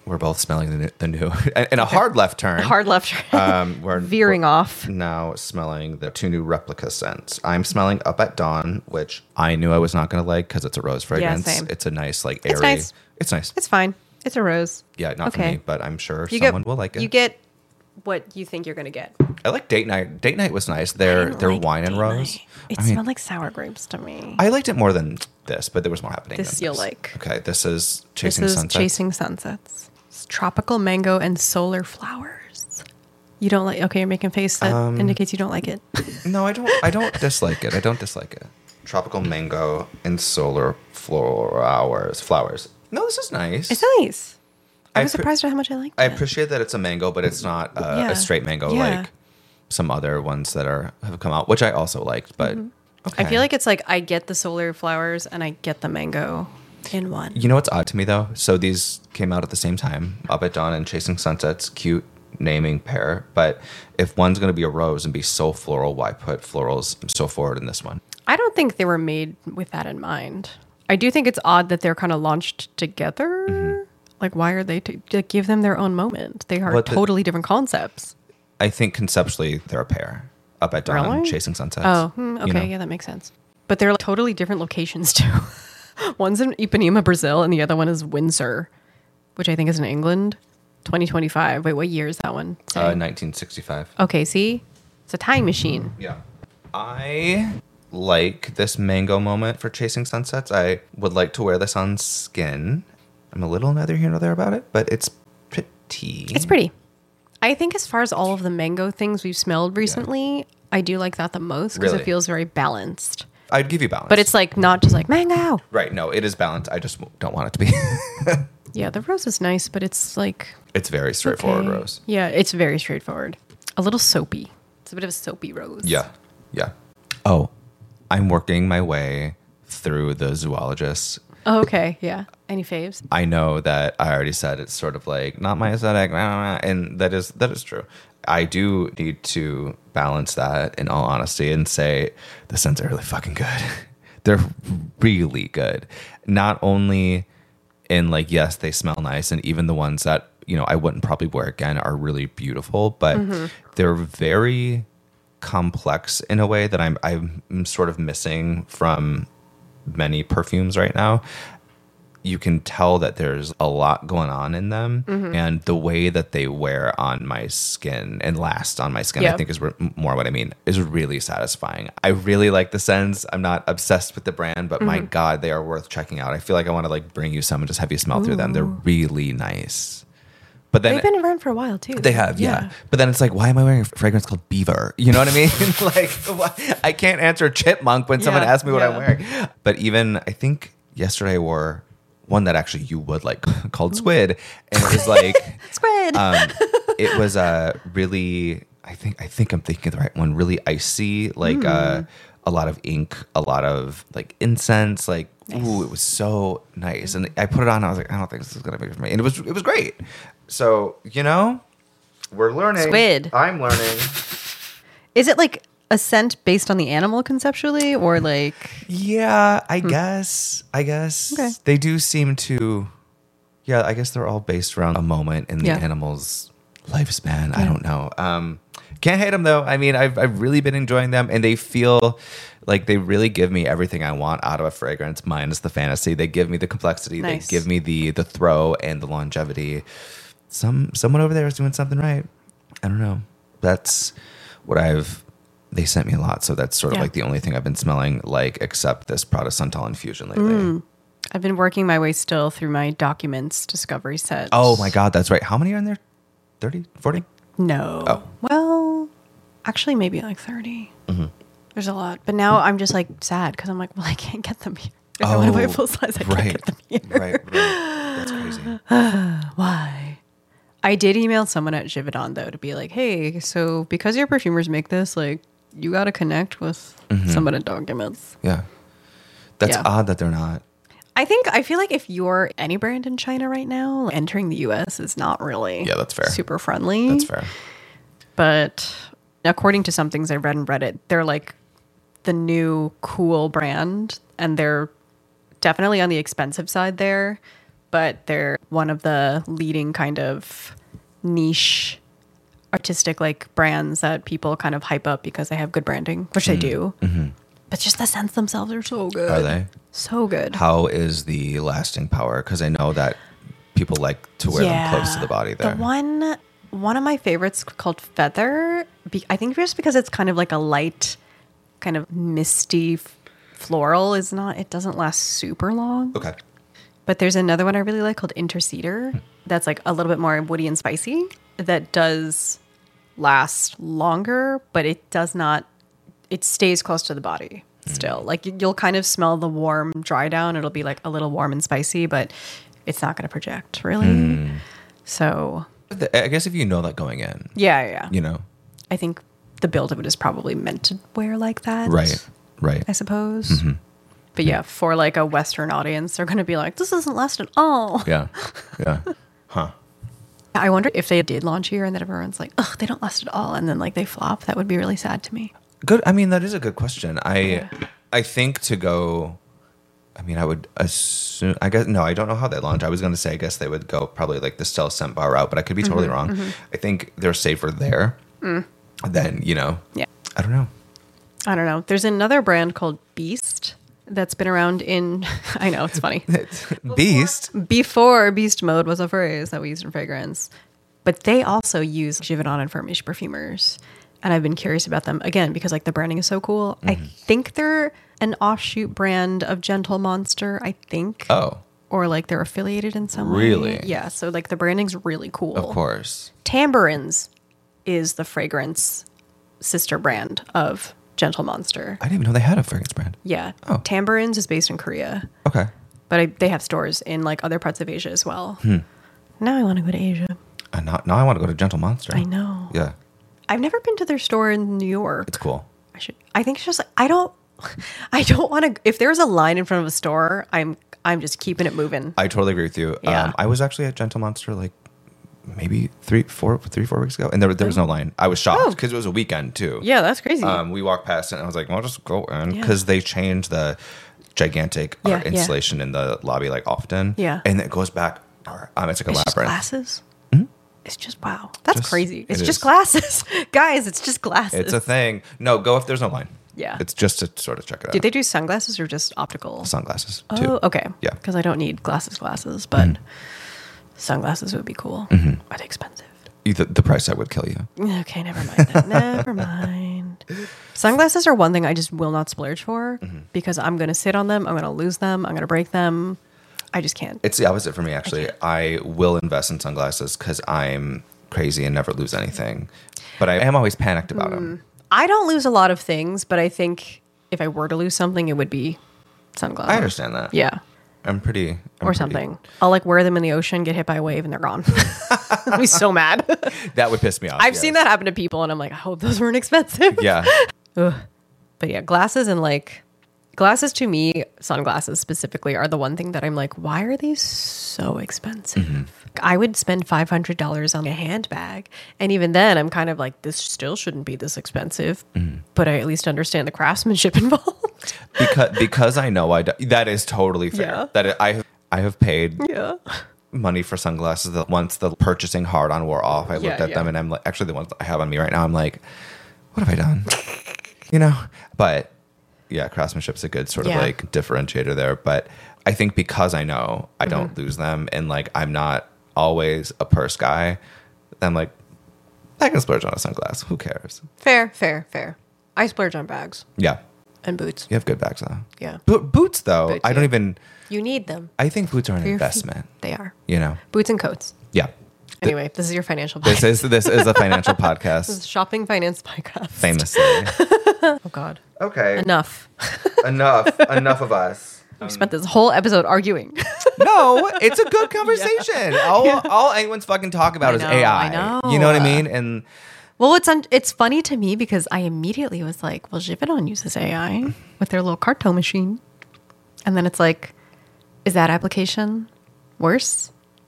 we're both smelling the, the new, in a hard left turn. Hard left. Um, we're veering we're off. Now smelling the two new replica scents. I'm smelling Up at Dawn, which I knew I was not going to like because it's a rose fragrance. same. It's a nice, like, airy. It's nice. It's nice. It's fine. It's a rose. Yeah, not for Okay. me, but I'm sure You someone get, will like it. You get what you think you're going to get. I like Date Night. Date Night was nice. Their didn't their like wine and Date rose. Night. It I mean, smelled like sour grapes to me. I liked it more than this, but there was more happening. This than you'll this. like. Okay, this is This Chasing is Sunsets. Chasing Sunsets. It's tropical mango and solar flowers. You don't like? Okay, you're making a face that Um, indicates you don't like it. No, I don't. I don't dislike it. I don't dislike it. Tropical mango and solar flowers. Flowers. No, this is nice. It's nice. I I was pre- surprised at how much I liked I it. appreciate that it's a mango, but it's not uh, Yeah. a straight mango Yeah. like some other ones that are have come out, which I also liked. But okay. I feel like it's like I get the solar flowers and I get the mango in one. You know what's odd to me though? So these came out at the same time, Up at Dawn and Chasing Sunsets. Cute naming pair. But if one's going to be a rose and be so floral, why put florals so forward in this one? I don't think they were made with that in mind. I do think it's odd that they're kind of launched together. Mm-hmm. Like, why are they to like, give them their own moment? They are But the- totally different concepts. I think conceptually they're a pair. Up at Dawn and Really? Chasing Sunsets. Oh, hmm, okay, You know? yeah, that makes sense. But they're like totally different locations too. One's in Ipanema, Brazil, and the other one is Windsor, which I think is in England. twenty twenty-five. Wait, what year is that one? Uh, Say. nineteen sixty-five. Okay, see, it's a time machine. Yeah. I like this mango moment for Chasing Sunsets. I would like to wear this on skin. I'm a little neither here nor there about it, but it's pretty. It's pretty. I think as far as all of the mango things we've smelled recently, I do like that the most because Really? it feels very balanced. I'd give you balance. But it's like not just like mango. right. No, it is balanced. I just don't want it to be. Yeah, the rose is nice, but it's like It's very straightforward okay. rose. Yeah, it's very straightforward. A little soapy. It's a bit of a soapy rose. Yeah. Yeah. Oh, I'm working my way through the zoologists. Oh, okay. Yeah. Any faves? I know that I already said it's sort of like not my aesthetic, and that is that is true. I do need to balance that in all honesty and say the scents are really fucking good. They're really good. Not only in like, yes, they smell nice, and even the ones that, you know, I wouldn't probably wear again are really beautiful, but Mm-hmm. they're very complex in a way that I'm I'm sort of missing from many perfumes right now. You can tell that there's a lot going on in them, Mm-hmm. and the way that they wear on my skin and last on my skin, I Yeah. think is re- more what I mean, is really satisfying. I really like the scents. I'm not obsessed with the brand, but Mm-hmm. my God, they are worth checking out. I feel like I want to like bring you some and just have you smell through them. They're really nice. But then They've been around for a while too. they have, yeah. But then it's like, why am I wearing a fragrance called Beaver? You know what I mean? like, why- I can't answer Chipmunk when someone Yeah, asks me what I'm yeah. wearing. But even, I think yesterday I wore one that actually you would like called Squid. And it was like, Squid. um, it was uh, really, I think, I think I'm thinking of the right one, really icy, like uh, Hmm. a lot of ink, a lot of like incense, like, ooh, it was so nice. And I put it on, and I was like, I don't think this is going to be for me. And it was, it was great. So, you know, we're learning. Squid. I'm learning. Is it like a scent based on the animal conceptually, or like Yeah, I guess. I guess. Okay. They do seem to, yeah, I guess they're all based around a moment in the Yeah. animal's lifespan. I don't know. Um, can't hate them though. I mean, I've, I've really been enjoying them, and they feel like they really give me everything I want out of a fragrance, minus the fantasy. They give me the complexity. Nice. They give me the the throw and the longevity. Some someone over there is doing something right. I don't know. That's what I've. They sent me a lot, so that's sort of Yeah. like the only thing I've been smelling like, except this Prada Santal infusion lately. I've been working my way still through my documents discovery set. Oh my God, that's right. How many are in there? thirty, forty? No. Oh. Well, actually, maybe like thirty. Mm-hmm. There's a lot. But now I'm just like sad because I'm like, well, I can't get them here. If I want to buy full size, I can't right, get them here. right, right. That's crazy. Why? I did email someone at Givaudan though to be like, hey, so because your perfumers make this, like, you got to connect with someone at Documents. Yeah. That's Yeah. odd that they're not. I think, I feel like if you're any brand in China right now, entering the U S is not really Yeah, that's fair. super friendly. That's fair. But according to some things I read in Reddit, they're like the new cool brand, and they're definitely on the expensive side there, but they're one of the leading kind of niche artistic like brands that people kind of hype up because they have good branding, which they do. Mm-hmm. But just the scents themselves are so good. Are they? So good. How is the lasting power? Because I know that people like to wear Yeah. them close to the body there. The one one of my favorites called Feather. Be- I think just because it's kind of like a light, kind of misty f- floral is not, it doesn't last super long. Okay. But there's another one I really like called Interceder that's like a little bit more woody and spicy that does last longer, but it does not, it stays close to the body still. Mm. Like you- you'll kind of smell the warm dry down. It'll be like a little warm and spicy, but it's not going to project really. Mm. So I guess if you know that going in, yeah, yeah. you know, I think the build of it is probably meant to wear like that. right, right. I suppose. Mm-hmm. But yeah, for like a Western audience, they're going to be like, this doesn't last at all. Yeah, yeah. Huh. I wonder if they did launch here and then everyone's like, ugh, they don't last at all. And then like they flop. That would be really sad to me. Good. I mean, that is a good question. I, Yeah. I think to go, I mean, I would assume, I guess, no, I don't know how they launch. I was going to say, I guess they would go probably like the Stella Scent Bar route, but I could be totally Mm-hmm, wrong. mm-hmm. I think they're safer there Mm. than, you know, Yeah. I don't know. I don't know. There's another brand called Beast that's been around in, I know, it's funny. Beast. Before Beast Mode was a phrase that we used in fragrance. But they also use Givaudan and Firmenich perfumers. And I've been curious about them, again, because like the branding is so cool. Mm-hmm. I think they're an offshoot brand of Gentle Monster, I think. Oh. Or like they're affiliated in some Really? way. Yeah, so like the branding's really cool. Of course. Tambourines is the fragrance sister brand of Gentle Monster. I didn't even know they had a fragrance brand. Yeah. Oh. Tambourines is based in Korea. Okay. But I, they have stores in like other parts of Asia as well. Hmm. Now I want to go to Asia. Uh, now, now I want to go to Gentle Monster. I know. Yeah. I've never been to their store in New York. It's cool. I should. I think it's just like I don't. I don't want to. If there's a line in front of a store, I'm. I'm just keeping it moving. I totally agree with you. Yeah. Um, I was actually at Gentle Monster like maybe three, four, three, four weeks ago, and there, there was no line. I was shocked Oh. because it was a weekend too. Yeah, that's crazy. Um, we walked past it, and I was like, "Well, I'll just go in," Yeah. because they changed the gigantic Yeah, art yeah. installation in the lobby like often. Yeah. and it goes back. Um, it's like a it's just labyrinth. glasses. Hmm? It's just wow. That's Just- crazy. It's it just is. glasses, guys. It's just glasses. It's a thing. No, go if there's no line. Yeah. It's just to sort of check it out. Did they do sunglasses or just optical? Sunglasses Oh, too. okay. Yeah. Because I don't need glasses, glasses, but Mm-hmm. sunglasses would be cool. Are they expensive? The, the price tag would kill you. Okay, never mind. That. Never mind. Sunglasses are one thing I just will not splurge for Mm-hmm. because I'm going to sit on them. I'm going to lose them. I'm going to break them. I just can't. It's the opposite for me, actually. I will invest in sunglasses because I'm crazy and never lose anything. But I am always panicked about them. I don't lose a lot of things, but I think if I were to lose something, it would be sunglasses. I understand that. Yeah. I'm pretty. I'm Or pretty- something. I'll like wear them in the ocean, get hit by a wave, and they're gone. I'll be so mad. That would piss me off. I've yes. seen that happen to people, and I'm like, I hope those weren't expensive. Yeah. But yeah, glasses and like glasses to me, sunglasses specifically, are the one thing that I'm like, why are these so expensive? Mm-hmm. I would spend five hundred dollars on a handbag. And even then, I'm kind of like, this still shouldn't be this expensive. Mm-hmm. But I at least understand the craftsmanship involved. Because because I know I do, that is totally fair. Yeah. That I have I have paid Yeah. money for sunglasses that once the purchasing hard on wore off, I looked Yeah, at yeah. them and I'm like, actually the ones I have on me right now, I'm like, what have I done? You know? But yeah, craftsmanship's a good sort of Yeah. like differentiator there. But I think because I know I don't Mm-hmm. lose them and like I'm not always a purse guy, I'm like, I can splurge on a sunglass. Who cares? Fair, fair, fair. I splurge on bags Yeah. and boots. You have good bags though. Yeah. Bo- boots though, Boots, I don't yeah. even You need them. I think boots are an for your feet. investment. They are. You know? Boots and coats. Yeah. Anyway, this is your financial This podcast. is this is a financial This podcast, is shopping finance podcast. famously. Oh God. Okay. Enough. enough. Enough of us. We spent this whole episode arguing. No, it's a good conversation. All all anyone's fucking talk about I is know, A I. I know. You know what I mean? And Well, it's un- it's funny to me because I immediately was like, well, Givaudan uses A I with their little carton machine. And then it's like, is that application worse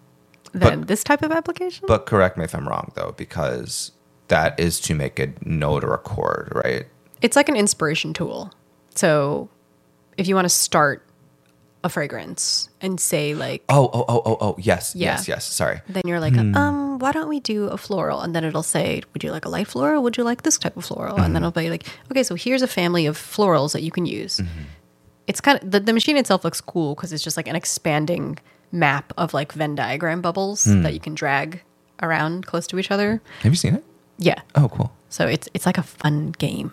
than But- this type of application? but correct me if I'm wrong though, because that is to make a note or a chord, right? It's like an inspiration tool. So if you want to start a fragrance and say like, Oh, oh, oh, oh, oh, yes, Yeah. yes, yes. Sorry. then you're like, um, why don't we do a floral? And then it'll say, would you like a light floral? Would you like this type of floral? And then it'll be like, okay, so here's a family of florals that you can use. It's kind of, the, the machine itself looks cool because it's just like an expanding map of like Venn diagram bubbles that you can drag around close to each other. Have you seen it? Yeah. Oh, cool. So it's it's like a fun game.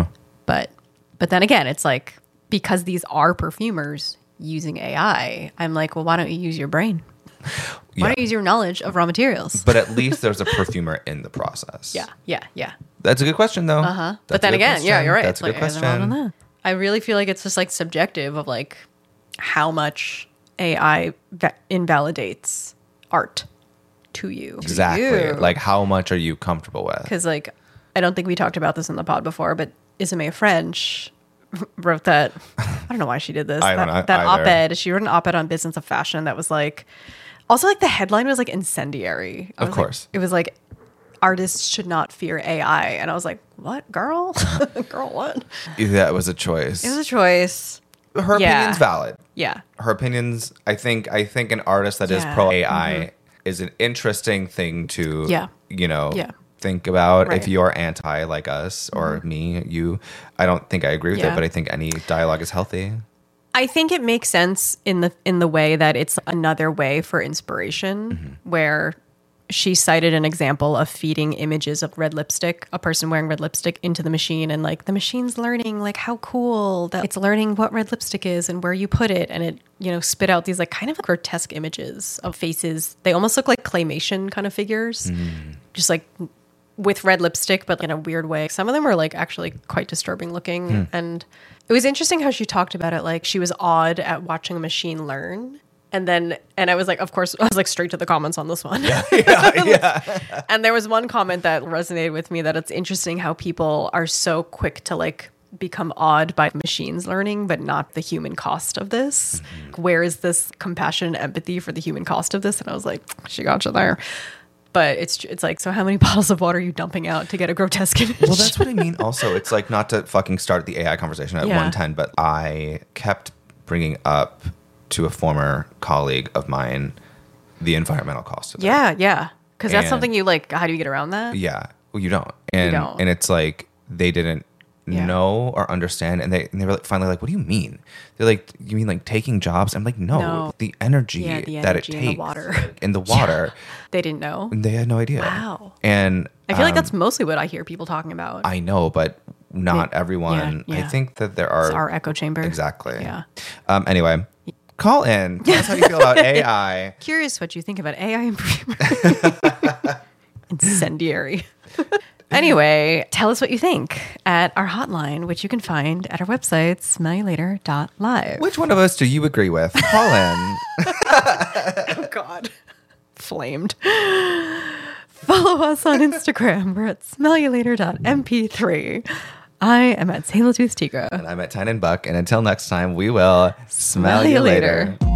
But but then again, it's like because these are perfumers using A I, I'm like, well, why don't you use your brain? Why Yeah. don't you use your knowledge of raw materials? But at least there's a perfumer in the process. yeah, yeah, yeah. That's a good question, though. Uh-huh. That's But a then good again, yeah, question. you're right. That's It's a good like, I don't question. know. I really feel like it's just like subjective of like how much A I va- invalidates art to you. Exactly. Like, how much are you comfortable with? Because like I don't think we talked about this in the pod before, but Isabelle French wrote that. I don't know why she did this. I don't that know that either. op-ed. She wrote an op-ed on Business of Fashion that was like, also like the headline was like incendiary. I Of was like- course. it was like artists should not fear A I, and I was like, what, girl, girl, what? That was a choice. It was a choice. Her Yeah. opinion's valid. Yeah, Her opinions. I think. I think an artist that is Yeah. pro A I is an interesting thing to. Yeah. You know. Yeah. Think about. Right. If you're anti like us or me, you. I don't think I agree with Yeah. it, but I think any dialogue is healthy. I think it makes sense in the in the way that it's another way for inspiration, where she cited an example of feeding images of red lipstick, a person wearing red lipstick, into the machine, and like the machine's learning like how cool that it's learning what red lipstick is and where you put it, and it, you know, spit out these like kind of grotesque images of faces. They almost look like claymation kind of figures, just like with red lipstick, but in a weird way. Some of them are like actually quite disturbing looking. And it was interesting how she talked about it. Like she was awed at watching a machine learn. And then, and I was like, of course, I was like straight to the comments on this one. yeah. Yeah. And there was one comment that resonated with me, that it's interesting how people are so quick to like become awed by machines learning, but not the human cost of this. Where is this compassion and empathy for the human cost of this? And I was like, she got you there. But it's it's like, so how many bottles of water are you dumping out to get a grotesque image? Well, that's what I mean. Also, it's like, not to fucking start the A I conversation at Yeah. one ten, but I kept bringing up to a former colleague of mine the environmental cost of it. Yeah, yeah. Because that's And- something you like, how do you get around that? Yeah. Well, you don't. And don't. and it's like they didn't Yeah. know or understand, and they and they were like, finally like, what do you mean? They're like, you mean like taking jobs? I'm like, no, No. the energy, Yeah, the that it energy in the takes water. in the water. They didn't know. They had no idea. Wow. And I feel like um, that's mostly what I hear people talking about. I know, but not Yeah, everyone. I yeah. think that there are It's our echo chamber. exactly. Yeah. Um. Anyway, call in. Tell us how you feel about A I. Curious what you think about A I and perfumery. Incendiary. Anyway, tell us what you think at our hotline, which you can find at our website, smell you later dot live. Which one of us do you agree with? Call in. Oh, God. Flamed. Follow us on Instagram. We're at smell you later dot m p three. I am at Sailor Tooth Tigra. And I'm at Tyne and Buck. And until next time, we will smell, Smell you you later. later.